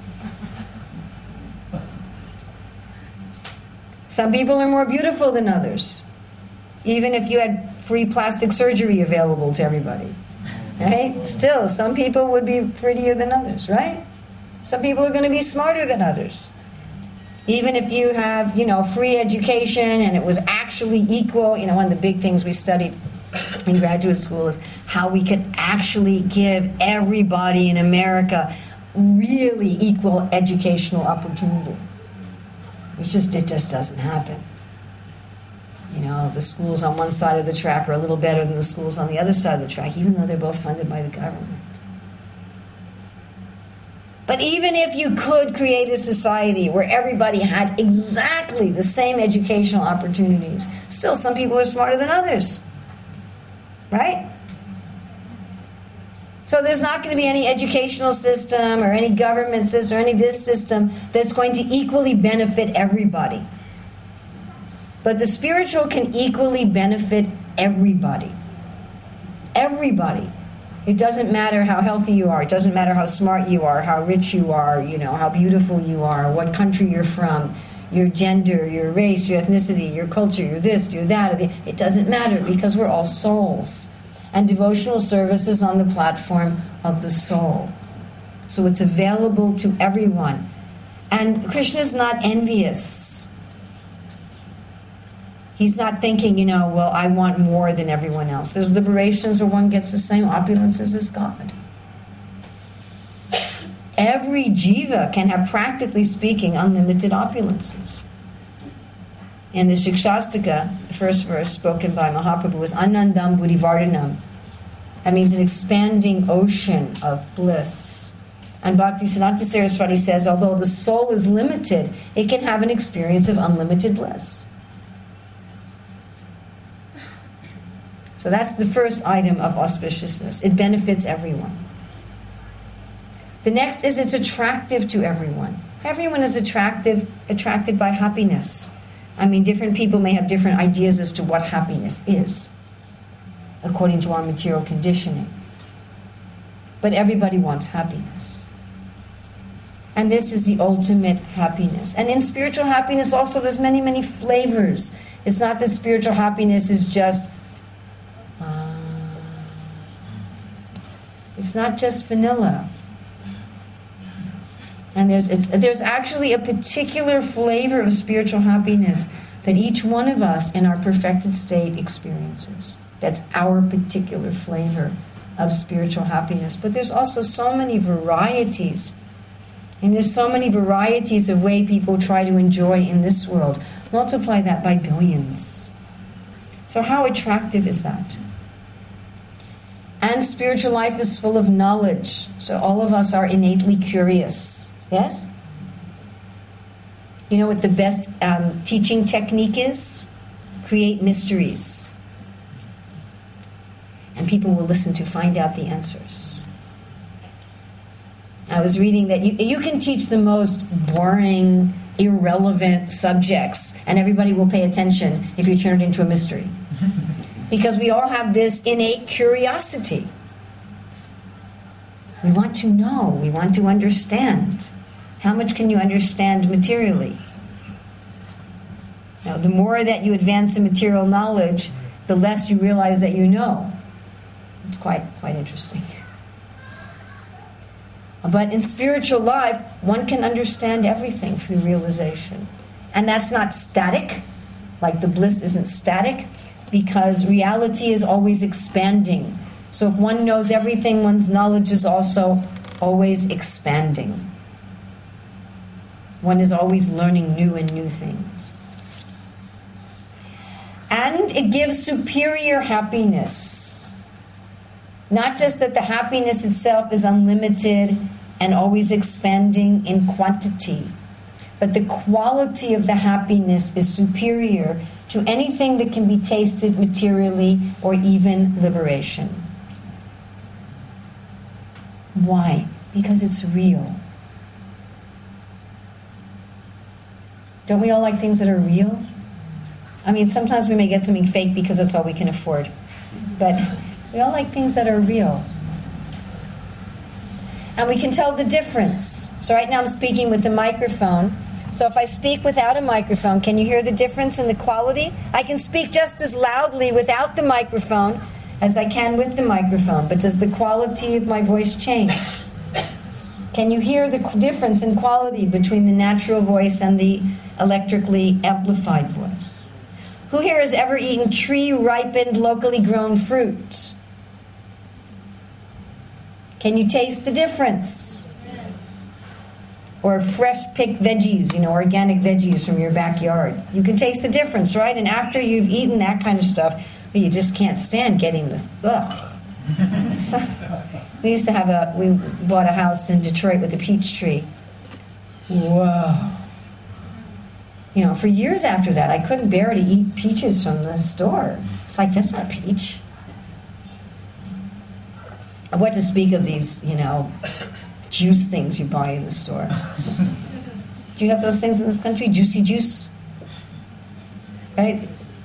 Some people are more beautiful than others. Even if you had free plastic surgery available to everybody. Right? Still, some people would be prettier than others, right? Some people are going to be smarter than others. Even if you have, free education and it was actually equal, one of the big things we studied in graduate school is how we could actually give everybody in America really equal educational opportunity. It just doesn't happen. The schools on one side of the track are a little better than the schools on the other side of the track, even though they're both funded by the government. But even if you could create a society where everybody had exactly the same educational opportunities, still some people are smarter than others. Right? So there's not going to be any educational system or any government system or any this system that's going to equally benefit everybody. But the spiritual can equally benefit everybody. Everybody. It doesn't matter how healthy you are. It doesn't matter how smart you are, how rich you are, how beautiful you are, what country you're from, your gender, your race, your ethnicity, your culture, your this, your that. It doesn't matter because we're all souls. And devotional service is on the platform of the soul. So it's available to everyone. And Krishna is not envious. He's not thinking, I want more than everyone else. There's liberations where one gets the same opulences as God. Every jiva can have, practically speaking, unlimited opulences. In the Shikshashtaka, the first verse spoken by Mahaprabhu was Anandam Buddhivardhanam. That means an expanding ocean of bliss. And Bhaktisiddhanta Saraswati says, although the soul is limited, it can have an experience of unlimited bliss. So that's the first item of auspiciousness. It benefits everyone. The next is it's attractive to everyone. Everyone is attracted by happiness. I mean, different people may have different ideas as to what happiness is, according to our material conditioning. But everybody wants happiness. And this is the ultimate happiness. And in spiritual happiness also, there's many, many flavors. It's not that spiritual happiness is just... it's not just vanilla. And there's actually a particular flavor of spiritual happiness that each one of us in our perfected state experiences. That's our particular flavor of spiritual happiness. But there's also so many varieties. And there's so many varieties of way people try to enjoy in this world. Multiply that by billions. So how attractive is that? And spiritual life is full of knowledge. So all of us are innately curious. Yes? You know what the best teaching technique is? Create mysteries. And people will listen to find out the answers. I was reading that you can teach the most boring, irrelevant subjects, and everybody will pay attention if you turn it into a mystery. Because we all have this innate curiosity. We want to know. We want to understand. How much can you understand materially? Now, the more that you advance in material knowledge, the less you realize that you know. It's quite interesting. But in spiritual life, one can understand everything through realization. And that's not static, like the bliss isn't static, because reality is always expanding. So if one knows everything, one's knowledge is also always expanding. One is always learning new and new things. And it gives superior happiness. Not just that the happiness itself is unlimited and always expanding in quantity, but the quality of the happiness is superior to anything that can be tasted materially or even liberation. Why? Because it's real. Don't we all like things that are real? I mean, sometimes we may get something fake because that's all we can afford. But we all like things that are real. And we can tell the difference. So right now I'm speaking with the microphone. So if I speak without a microphone, can you hear the difference in the quality? I can speak just as loudly without the microphone as I can with the microphone. But does the quality of my voice change? Can you hear the difference in quality between the natural voice and the electrically amplified voice? Who here has ever eaten tree-ripened, locally grown fruit? Can you taste the difference? Or fresh-picked veggies, organic veggies from your backyard. You can taste the difference, right? And after you've eaten that kind of stuff, well, you just can't stand getting the ugh. We bought a house in Detroit with a peach tree. Whoa. For years after that, I couldn't bear to eat peaches from the store. It's like, that's not a peach. What to speak of these, juice things you buy in the store. Do you have those things in this country? Juicy juice? Right?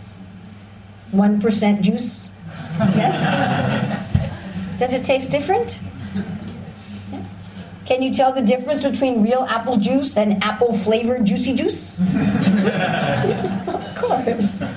1% juice? Yes? Does it taste different? Yeah. Can you tell the difference between real apple juice and apple-flavored juicy juice? Of course.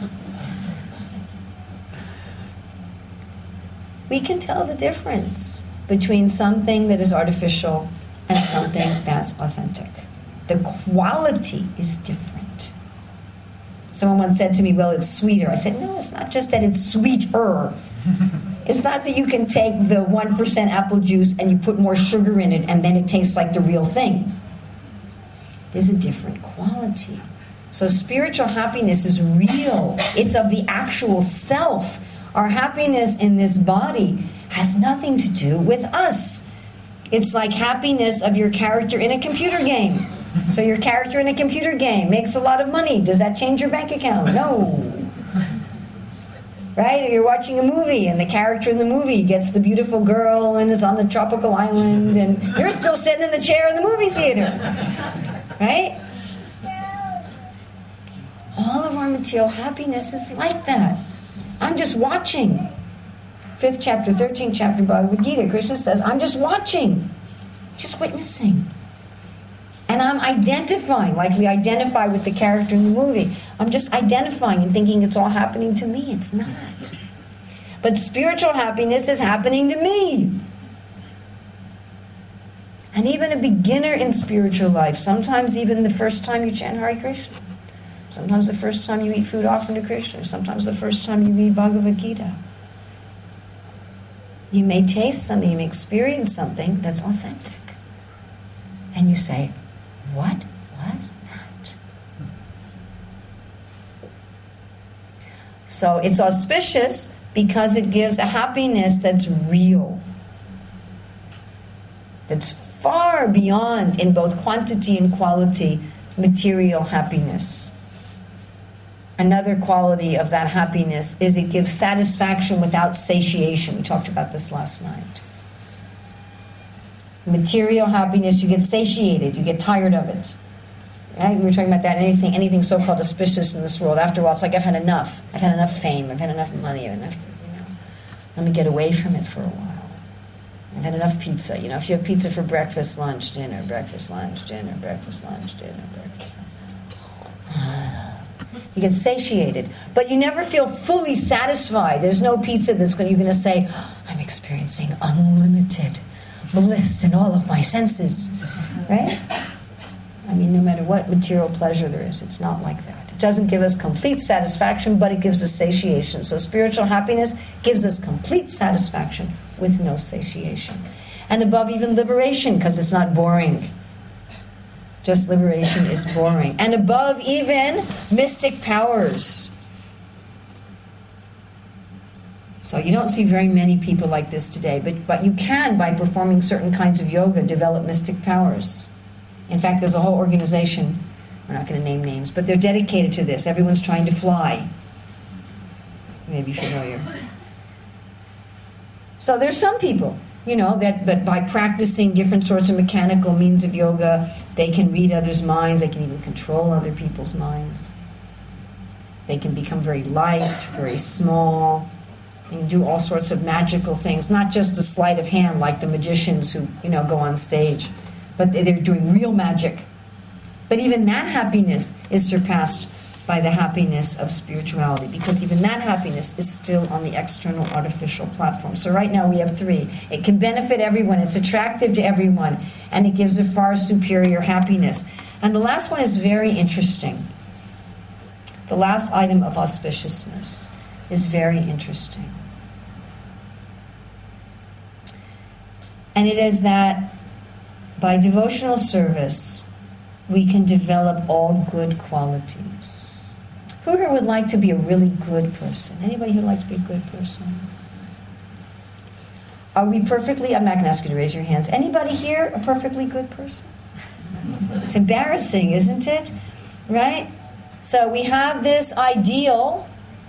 We can tell the difference between something that is artificial and something that's authentic. The quality is different. Someone once said to me, well, it's sweeter. I said, no, it's not just that it's sweeter. It's not that you can take the 1% apple juice and you put more sugar in it and then it tastes like the real thing. There's a different quality. So spiritual happiness is real. It's of the actual self. Our happiness in this body has nothing to do with us. It's like happiness of your character in a computer game. So your character in a computer game makes a lot of money. Does that change your bank account? No. right? Or you're watching a movie and the character in the movie gets the beautiful girl and is on the tropical island and you're still sitting in the chair in the movie theater, right? All of our material happiness is like that. I'm just watching. 5th chapter, 13th chapter Bhagavad Gita, Krishna says, I'm just watching, just witnessing. And I'm identifying, like we identify with the character in the movie. I'm just identifying and thinking it's all happening to me. It's not. But spiritual happiness is happening to me. And even a beginner in spiritual life, sometimes even the first time you chant Hare Krishna, sometimes the first time you eat food offered to Krishna, sometimes the first time you read Bhagavad Gita, you may taste something, you may experience something that's authentic. And you say, what was that? So it's auspicious because it gives a happiness that's real. That's far beyond, in both quantity and quality, material happiness. Another quality of that happiness is it gives satisfaction without satiation. We talked about this last night. Material happiness, you get satiated, you get tired of it. Right? We were talking about that. Anything so-called auspicious in this world. After a while, it's like I've had enough. I've had enough fame. I've had enough money. Let me get away from it for a while. I've had enough pizza. If you have pizza for breakfast, lunch, dinner, breakfast, lunch, dinner, breakfast, lunch, dinner, breakfast, lunch. You get satiated, but you never feel fully satisfied. There's no pizza you're going to say, I'm experiencing unlimited bliss in all of my senses, right? No matter what material pleasure there is, it's not like that. It doesn't give us complete satisfaction, but it gives us satiation. So spiritual happiness gives us complete satisfaction with no satiation. And above even liberation, because it's not boring. Just liberation is boring. And above even mystic powers. So you don't see very many people like this today, but you can, by performing certain kinds of yoga, develop mystic powers. In fact, there's a whole organization, we're not going to name names, but they're dedicated to this. Everyone's trying to fly. You may be familiar. So there's some people, but by practicing different sorts of mechanical means of yoga, they can read others' minds, they can even control other people's minds. They can become very light, very small, and do all sorts of magical things, not just a sleight of hand like the magicians who, go on stage, but they're doing real magic. But even that happiness is surpassed by the happiness of spirituality, because even that happiness is still on the external artificial platform. So right now we have 3. It can benefit everyone, it's attractive to everyone, and it gives a far superior happiness. And the last one is very interesting. The last item of auspiciousness is very interesting. And it is that by devotional service, we can develop all good qualities. Who here would like to be a really good person? Anybody who would like to be a good person? Are we perfectly, I'm not going to ask you to raise your hands. Anybody here a perfectly good person? It's embarrassing, isn't it? Right? So we have this ideal,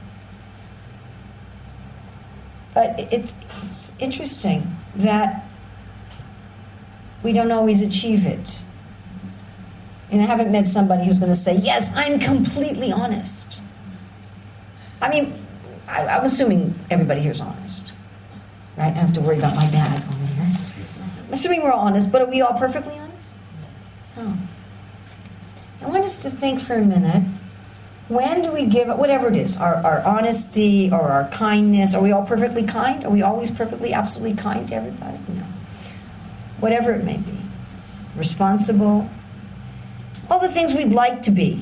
but it's interesting that we don't always achieve it. And I haven't met somebody who's going to say, yes, I'm completely honest. I'm assuming everybody here is honest. Right? I don't have to worry about my bag over here. I'm assuming we're all honest, but are we all perfectly honest? Oh. I want us to think for a minute, when do we give, whatever it is, our honesty or our kindness, are we all perfectly kind? Are we always perfectly, absolutely kind to everybody? No. Whatever it may be. Responsible. All the things we'd like to be.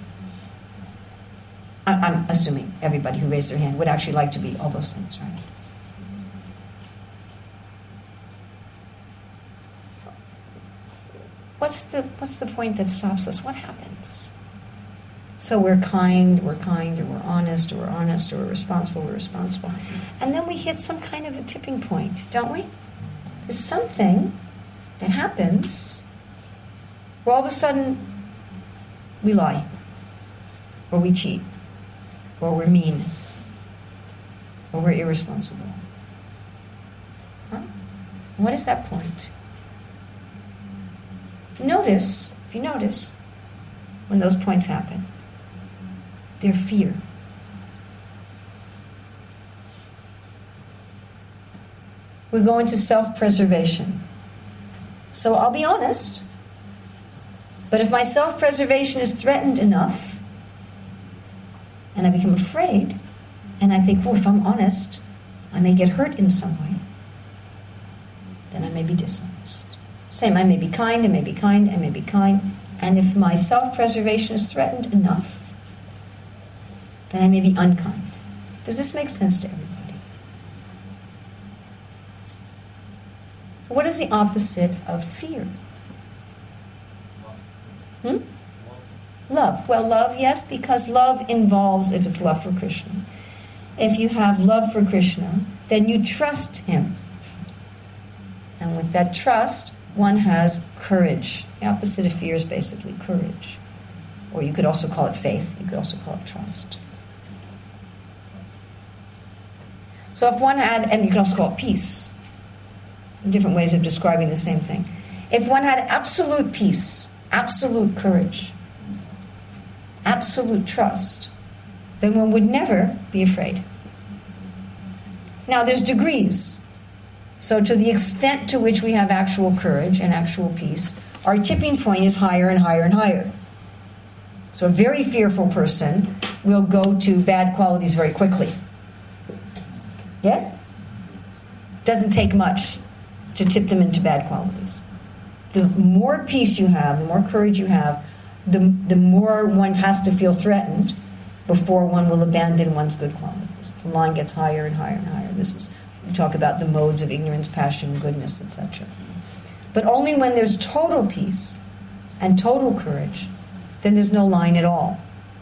I'm assuming everybody who raised their hand would actually like to be all those things, right? What's the point that stops us? What happens? So we're kind, or we're honest, or we're responsible, And then we hit some kind of a tipping point, don't we? There's something that happens where all of a sudden we lie, or we cheat, or we're mean, or we're irresponsible. Huh? What is that point? If you notice, when those points happen, they're fear. We go into self-preservation. So I'll be honest, but if my self-preservation is threatened enough, and I become afraid, and I think, well, if I'm honest, I may get hurt in some way, then I may be dishonest. Same, I may be kind, I may be kind, I may be kind, and if my self-preservation is threatened enough, then I may be unkind. Does this make sense to everybody? So what is the opposite of fear? Love. Well, love, yes, because love involves, if it's love for Krishna, if you have love for Krishna, then you trust him. And with that trust, one has courage. The opposite of fear is basically courage. Or you could also call it faith. You could also call it trust. So if one had, and you can also call it peace. Different ways of describing the same thing. If one had absolute peace, absolute courage, absolute trust, then one would never be afraid. Now, there's degrees. So to the extent to which we have actual courage and actual peace, our tipping point is higher and higher and higher. So a very fearful person will go to bad qualities very quickly. Yes? Doesn't take much to tip them into bad qualities. The more peace you have, the more courage you have, the more one has to feel threatened before one will abandon one's good qualities. The line gets higher and higher and higher. We talk about the modes of ignorance, passion, goodness, etc. But only when there's total peace and total courage, then there's no line at all.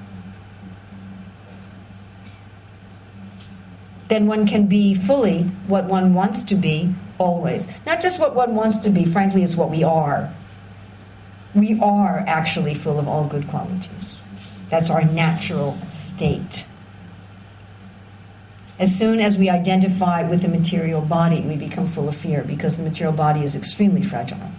Then one can be fully what one wants to be always. Not just what one wants to be, frankly, is what we are. We are actually full of all good qualities. That's our natural state. As soon as we identify with the material body, we become full of fear because the material body is extremely fragile.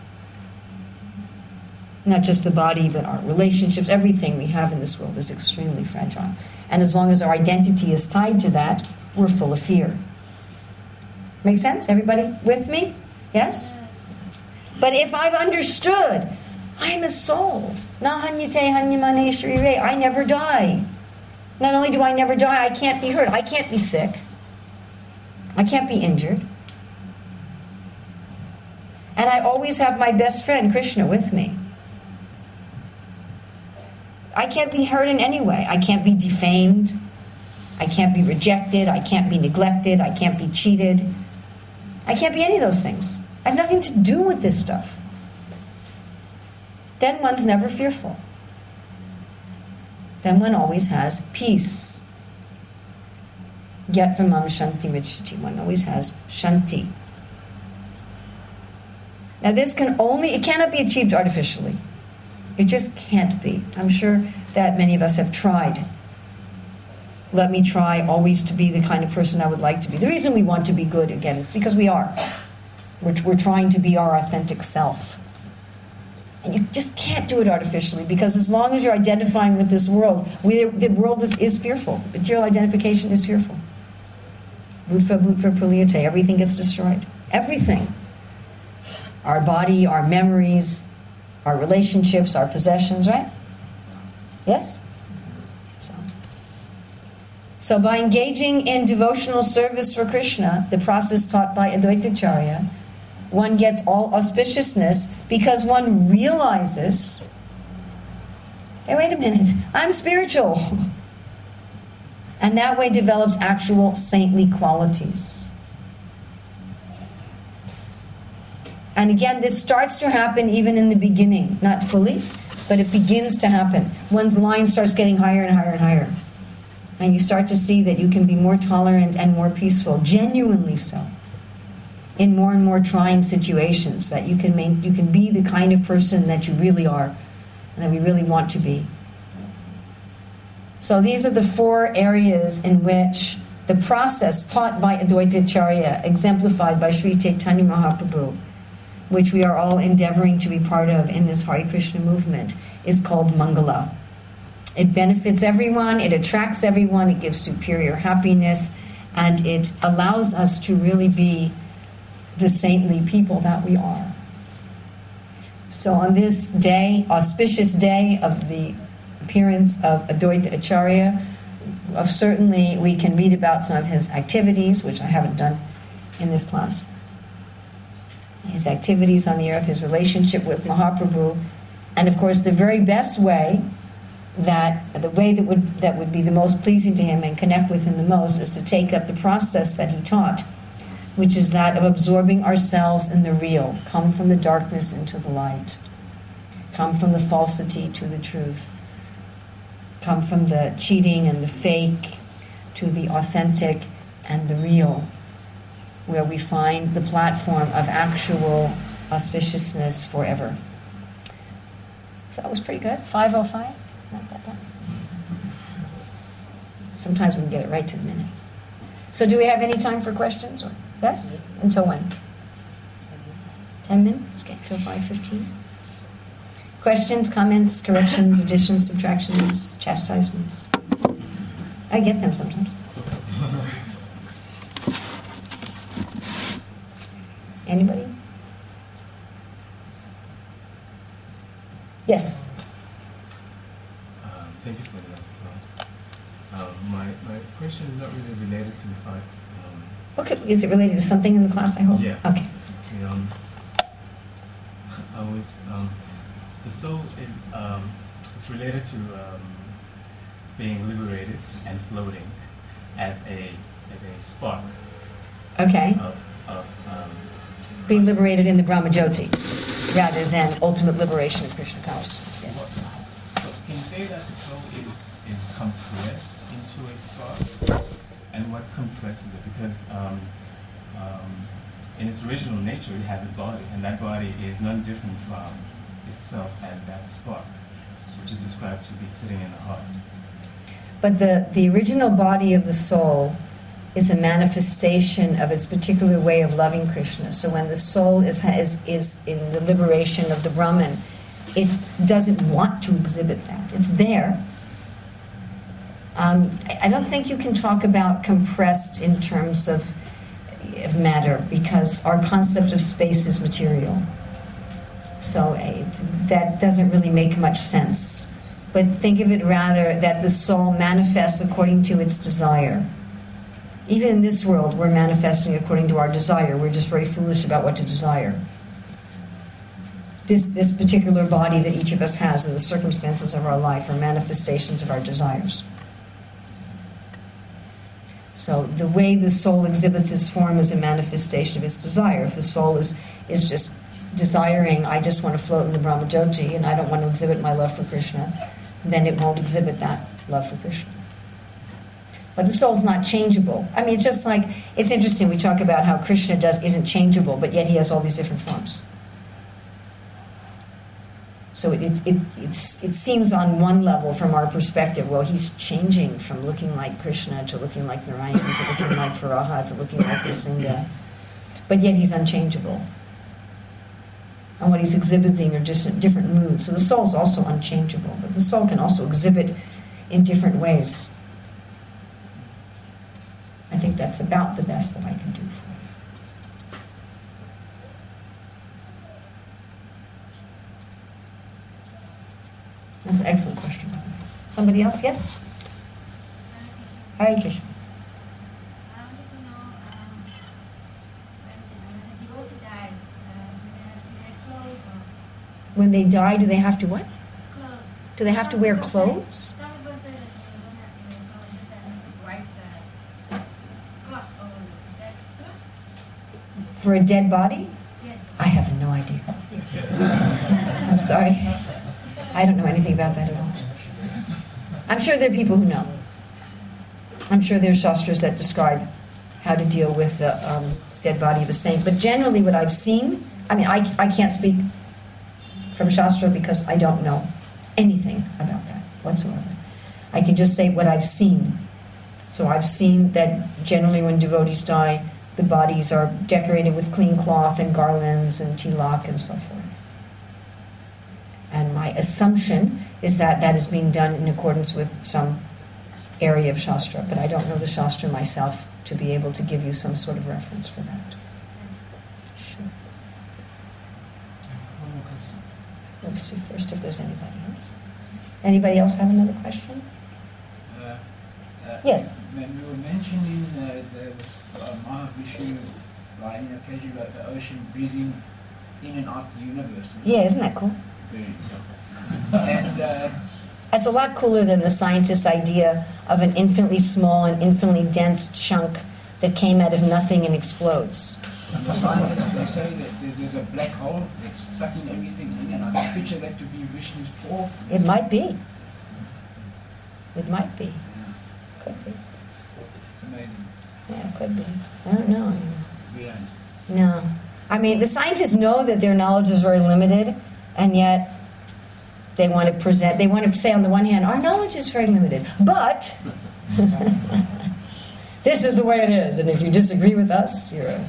Not just the body, but our relationships, everything we have in this world is extremely fragile. And as long as our identity is tied to that, we're full of fear. Make sense? Everybody with me? Yes? But if I've understood, I'm a soul. Nahanyate hanyamane sharire. I never die. Not only do I never die, I can't be hurt. I can't be sick. I can't be injured. And I always have my best friend, Krishna, with me. I can't be hurt in any way. I can't be defamed. I can't be rejected. I can't be neglected. I can't be cheated. I can't be any of those things. I have nothing to do with this stuff. Then one's never fearful. Then one always has peace. Yat vimam shanti michiti. One always has shanti. Now this it cannot be achieved artificially. It just can't be. I'm sure that many of us have tried. Let me try always to be the kind of person I would like to be. The reason we want to be good, again, is because we are. We're trying to be our authentic self. And you just can't do it artificially, because as long as you're identifying with this world, the world is fearful. Material identification is fearful. Bhutva praliyate, everything gets destroyed. Everything. Our body, our memories, our relationships, our possessions, right? Yes? So by engaging in devotional service for Krishna, the process taught by Advaitacharya, one gets all auspiciousness because one realizes, hey, wait a minute, I'm spiritual. And that way develops actual saintly qualities. And again, this starts to happen even in the beginning. Not fully, but it begins to happen. One's line starts getting higher and higher and higher. And you start to see that you can be more tolerant and more peaceful, genuinely so, in more and more trying situations, that you can be the kind of person that you really are and that we really want to be. So these are the 4 areas in which the process taught by Advaita Acharya, exemplified by Sri Chaitanya Mahaprabhu, which we are all endeavoring to be part of in this Hare Krishna movement, is called Mangala. It benefits everyone, it attracts everyone, it gives superior happiness, and it allows us to really be the saintly people that we are. So on this day, auspicious day of the appearance of Advaita Acharya, certainly we can read about some of his activities, which I haven't done in this class. His activities on the earth, his relationship with Mahaprabhu, and of course the very best way, that would be the most pleasing to him and connect with him the most, is to take up the process that he taught, which is that of absorbing ourselves in the real, come from the darkness into the light, come from the falsity to the truth, come from the cheating and the fake to the authentic and the real, where we find the platform of actual auspiciousness forever. So that was pretty good. 5:05. Not that bad. Sometimes we can get it right to the minute. So do we have any time for questions? Or yes? Until when? 10 minutes? Okay, till 5:15. Questions, comments, corrections, additions, subtractions, chastisements. I get them sometimes. Anybody? Yes. Thank you for the last class. My question is not really related to the fact. Okay, is it related to something in the class, I hope? Yeah. Okay. The soul is it's related to being liberated and floating as a spark. Okay. Of being liberated in the Brahmajyoti, rather than ultimate liberation of Krishna consciousness. Yes. So can you say that the soul is compressed into a spark? And what compresses it? Because in its original nature, it has a body, and that body is none different from itself as that spark, which is described to be sitting in the heart. But the original body of the soul is a manifestation of its particular way of loving Krishna. So when the soul is in the liberation of the Brahman, it doesn't want to exhibit that. It's there. I don't think you can talk about compressed in terms of matter, because our concept of space is material. So that doesn't really make much sense. But think of it rather that the soul manifests according to its desire. Even in this world, we're manifesting according to our desire. We're just very foolish about what to desire. This particular body that each of us has and the circumstances of our life are manifestations of our desires. So the way the soul exhibits its form is a manifestation of its desire. If the soul is just desiring, I just want to float in the Brahmajyoti and I don't want to exhibit my love for Krishna, then it won't exhibit that love for Krishna. But the soul's not changeable. I mean, it's just like, it's interesting, we talk about how Krishna isn't changeable, but yet he has all these different forms. So it seems on one level from our perspective, well, he's changing from looking like Krishna to looking like Narayan to looking like Varaha to looking like Nrsimha. But yet he's unchangeable. And what he's exhibiting are just different moods. So the soul's also unchangeable, but the soul can also exhibit in different ways. I think that's about the best that I can do for you. That's an excellent question. Somebody else? Yes? Hare Krishna. I wanted to know when the devotee dies, do they clothes or When they die, do they have to what? clothes? Do they have to wear clothes? Some people say that they don't have to wear clothes, just have to wipe the cloth over that cloth. For a dead body? Yes. I have no idea. I'm sorry. I don't know anything about that at all. I'm sure there are people who know. I'm sure there are shastras that describe how to deal with the dead body of a saint. But generally what I've seen, I mean, I can't speak from shastra because I don't know anything about that whatsoever. I can just say what I've seen. So I've seen that generally when devotees die, the bodies are decorated with clean cloth and garlands and tilak and so forth. And my assumption is that that is being done in accordance with some area of Shastra, but I don't know the Shastra myself to be able to give you some sort of reference for that. Sure. One more question. Let's see first if there's anybody else. Anybody else have another question? Yes. When we were mentioning the Mahavishnu lying in a cage about the ocean breathing in and out the universe. Yeah, isn't that cool? And That's a lot cooler than the scientist's idea of an infinitely small and infinitely dense chunk that came out of nothing and explodes. and the scientists, they say that there's a black hole that's sucking everything in, and I picture that to be Vishnu's paw. It might be. It might be. Could be. It's amazing. Yeah, it could be. I don't know. We don't. No. I mean, the scientists know that their knowledge is very limited, and yet they want to say on the one hand, our knowledge is very limited, but this is the way it is, and if you disagree with us, you're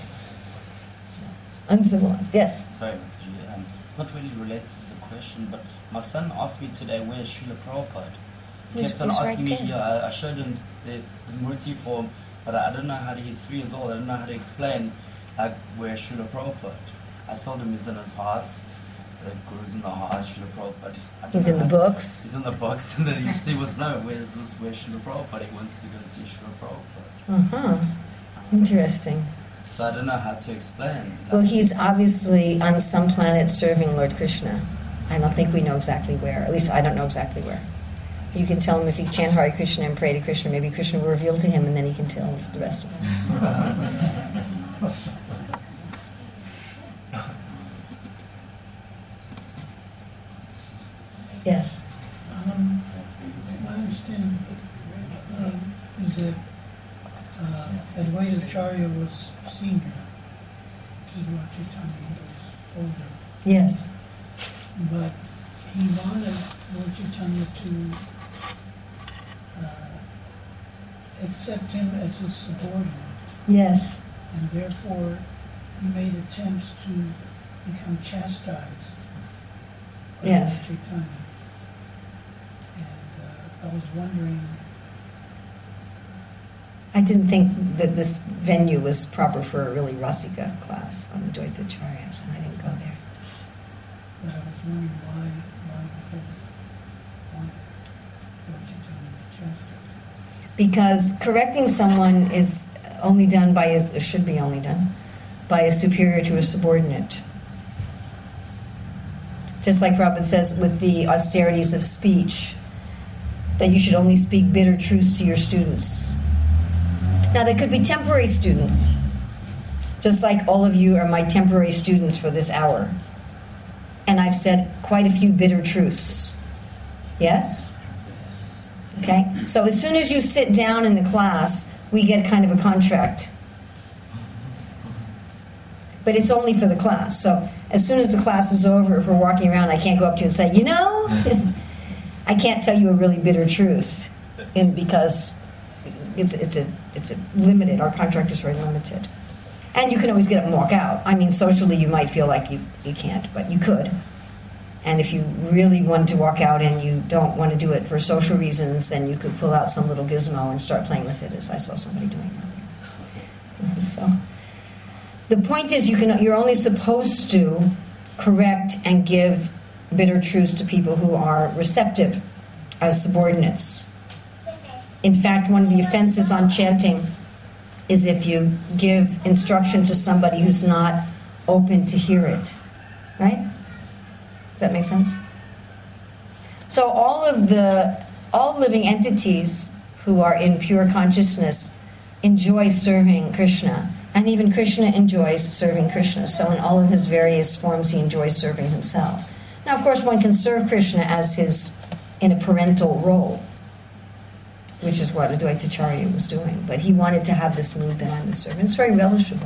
uncivilized. Yes? Sorry, Mr. G. It's not really related to the question, but my son asked me today, where's Srila Prabhupada? He kept on He's right asking me, there. yeah, I showed him the Smriti form, but I don't know how to, he's 3 years old, I don't know how to explain where's Srila Prabhupada. I told him he's in his heart, the Guru's in the heart, Srila Prabhupada. I don't He's know in the how- books. He's in the books, and then he was, no, where's Srila Prabhupada? He wants to go and see Srila Prabhupada. Uh-huh. Interesting. So I don't know how to explain. Well, he's obviously on some planet serving Lord Krishna. I don't think we know exactly where. At least I don't know exactly where. You can tell him if he chant Hare Krishna and pray to Krishna, maybe Krishna will reveal to him, and then he can tell us the rest of us. Yes. My understanding is that Advaita Acharya was senior. Lord Chaitanya was older. Yes. But he wanted Lord Chaitanya to accept him as his subordinate. Yes. And therefore he made attempts to become chastised by Yes. Lord Chaitanya. And I was wondering, I didn't think that this venue was proper for a really Rasika class on Advaita Acharya, so I didn't go there. but I was wondering why he wanted Lord Chaitanya to chastise. Because correcting someone is only done by should be only done by a superior to a subordinate. Just like Prabhupada says with the austerities of speech, that you should only speak bitter truths to your students. Now, they could be temporary students, just like all of you are my temporary students for this hour. And I've said quite a few bitter truths. Yes? Okay? So as soon as you sit down in the class, we get kind of a contract. But it's only for the class. So as soon as the class is over, if we're walking around, I can't go up to you and say, you know, I can't tell you a really bitter truth, because it's a limited. Our contract is very limited. And you can always get up and walk out. I mean, socially you might feel like you can't, but you could. And if you really wanted to walk out and you don't want to do it for social reasons, then you could pull out some little gizmo and start playing with it, as I saw somebody doing earlier. So the point is, you're only supposed to correct and give bitter truths to people who are receptive as subordinates. In fact, one of the offenses on chanting is if you give instruction to somebody who's not open to hear it. Right? Does that make sense? So all living entities who are in pure consciousness enjoy serving Krishna. And even Krishna enjoys serving Krishna. So in all of his various forms, he enjoys serving himself. Now, of course, one can serve Krishna in a parental role, which is what Advaita Acharya was doing. But he wanted to have this mood that I'm the servant. It's very relishable.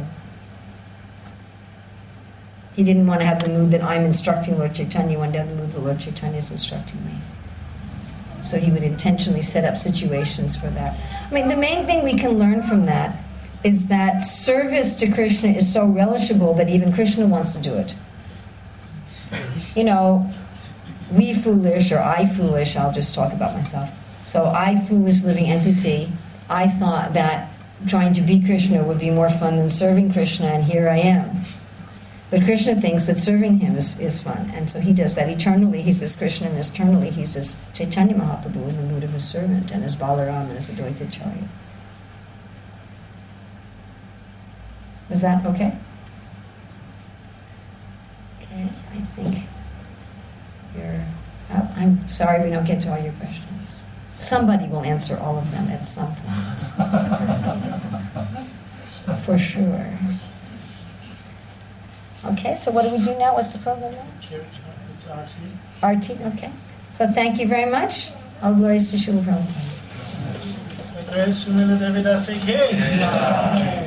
He didn't want to have the mood that I'm instructing Lord Chaitanya. He wanted to have the mood that Lord Chaitanya is instructing me. So he would intentionally set up situations for that. I mean, the main thing we can learn from that is that service to Krishna is so relishable that even Krishna wants to do it. You know, we foolish, or I foolish, I'll just talk about myself. So I, foolish living entity, I thought that trying to be Krishna would be more fun than serving Krishna, and here I am. But Krishna thinks that serving him is fun, and so he does that eternally. He says Krishna, and eternally he says Chaitanya Mahaprabhu in the mood of his servant, and as Balaram and as Advaita Acharya. Is that okay? Okay, I think I'm sorry we don't get to all your questions. Somebody will answer all of them at some point. For sure. Okay, so what do we do now? What's the program now? It's RT. RT, okay. So thank you very much. All glories to Srila Prabhupada. Srila Devidasi K.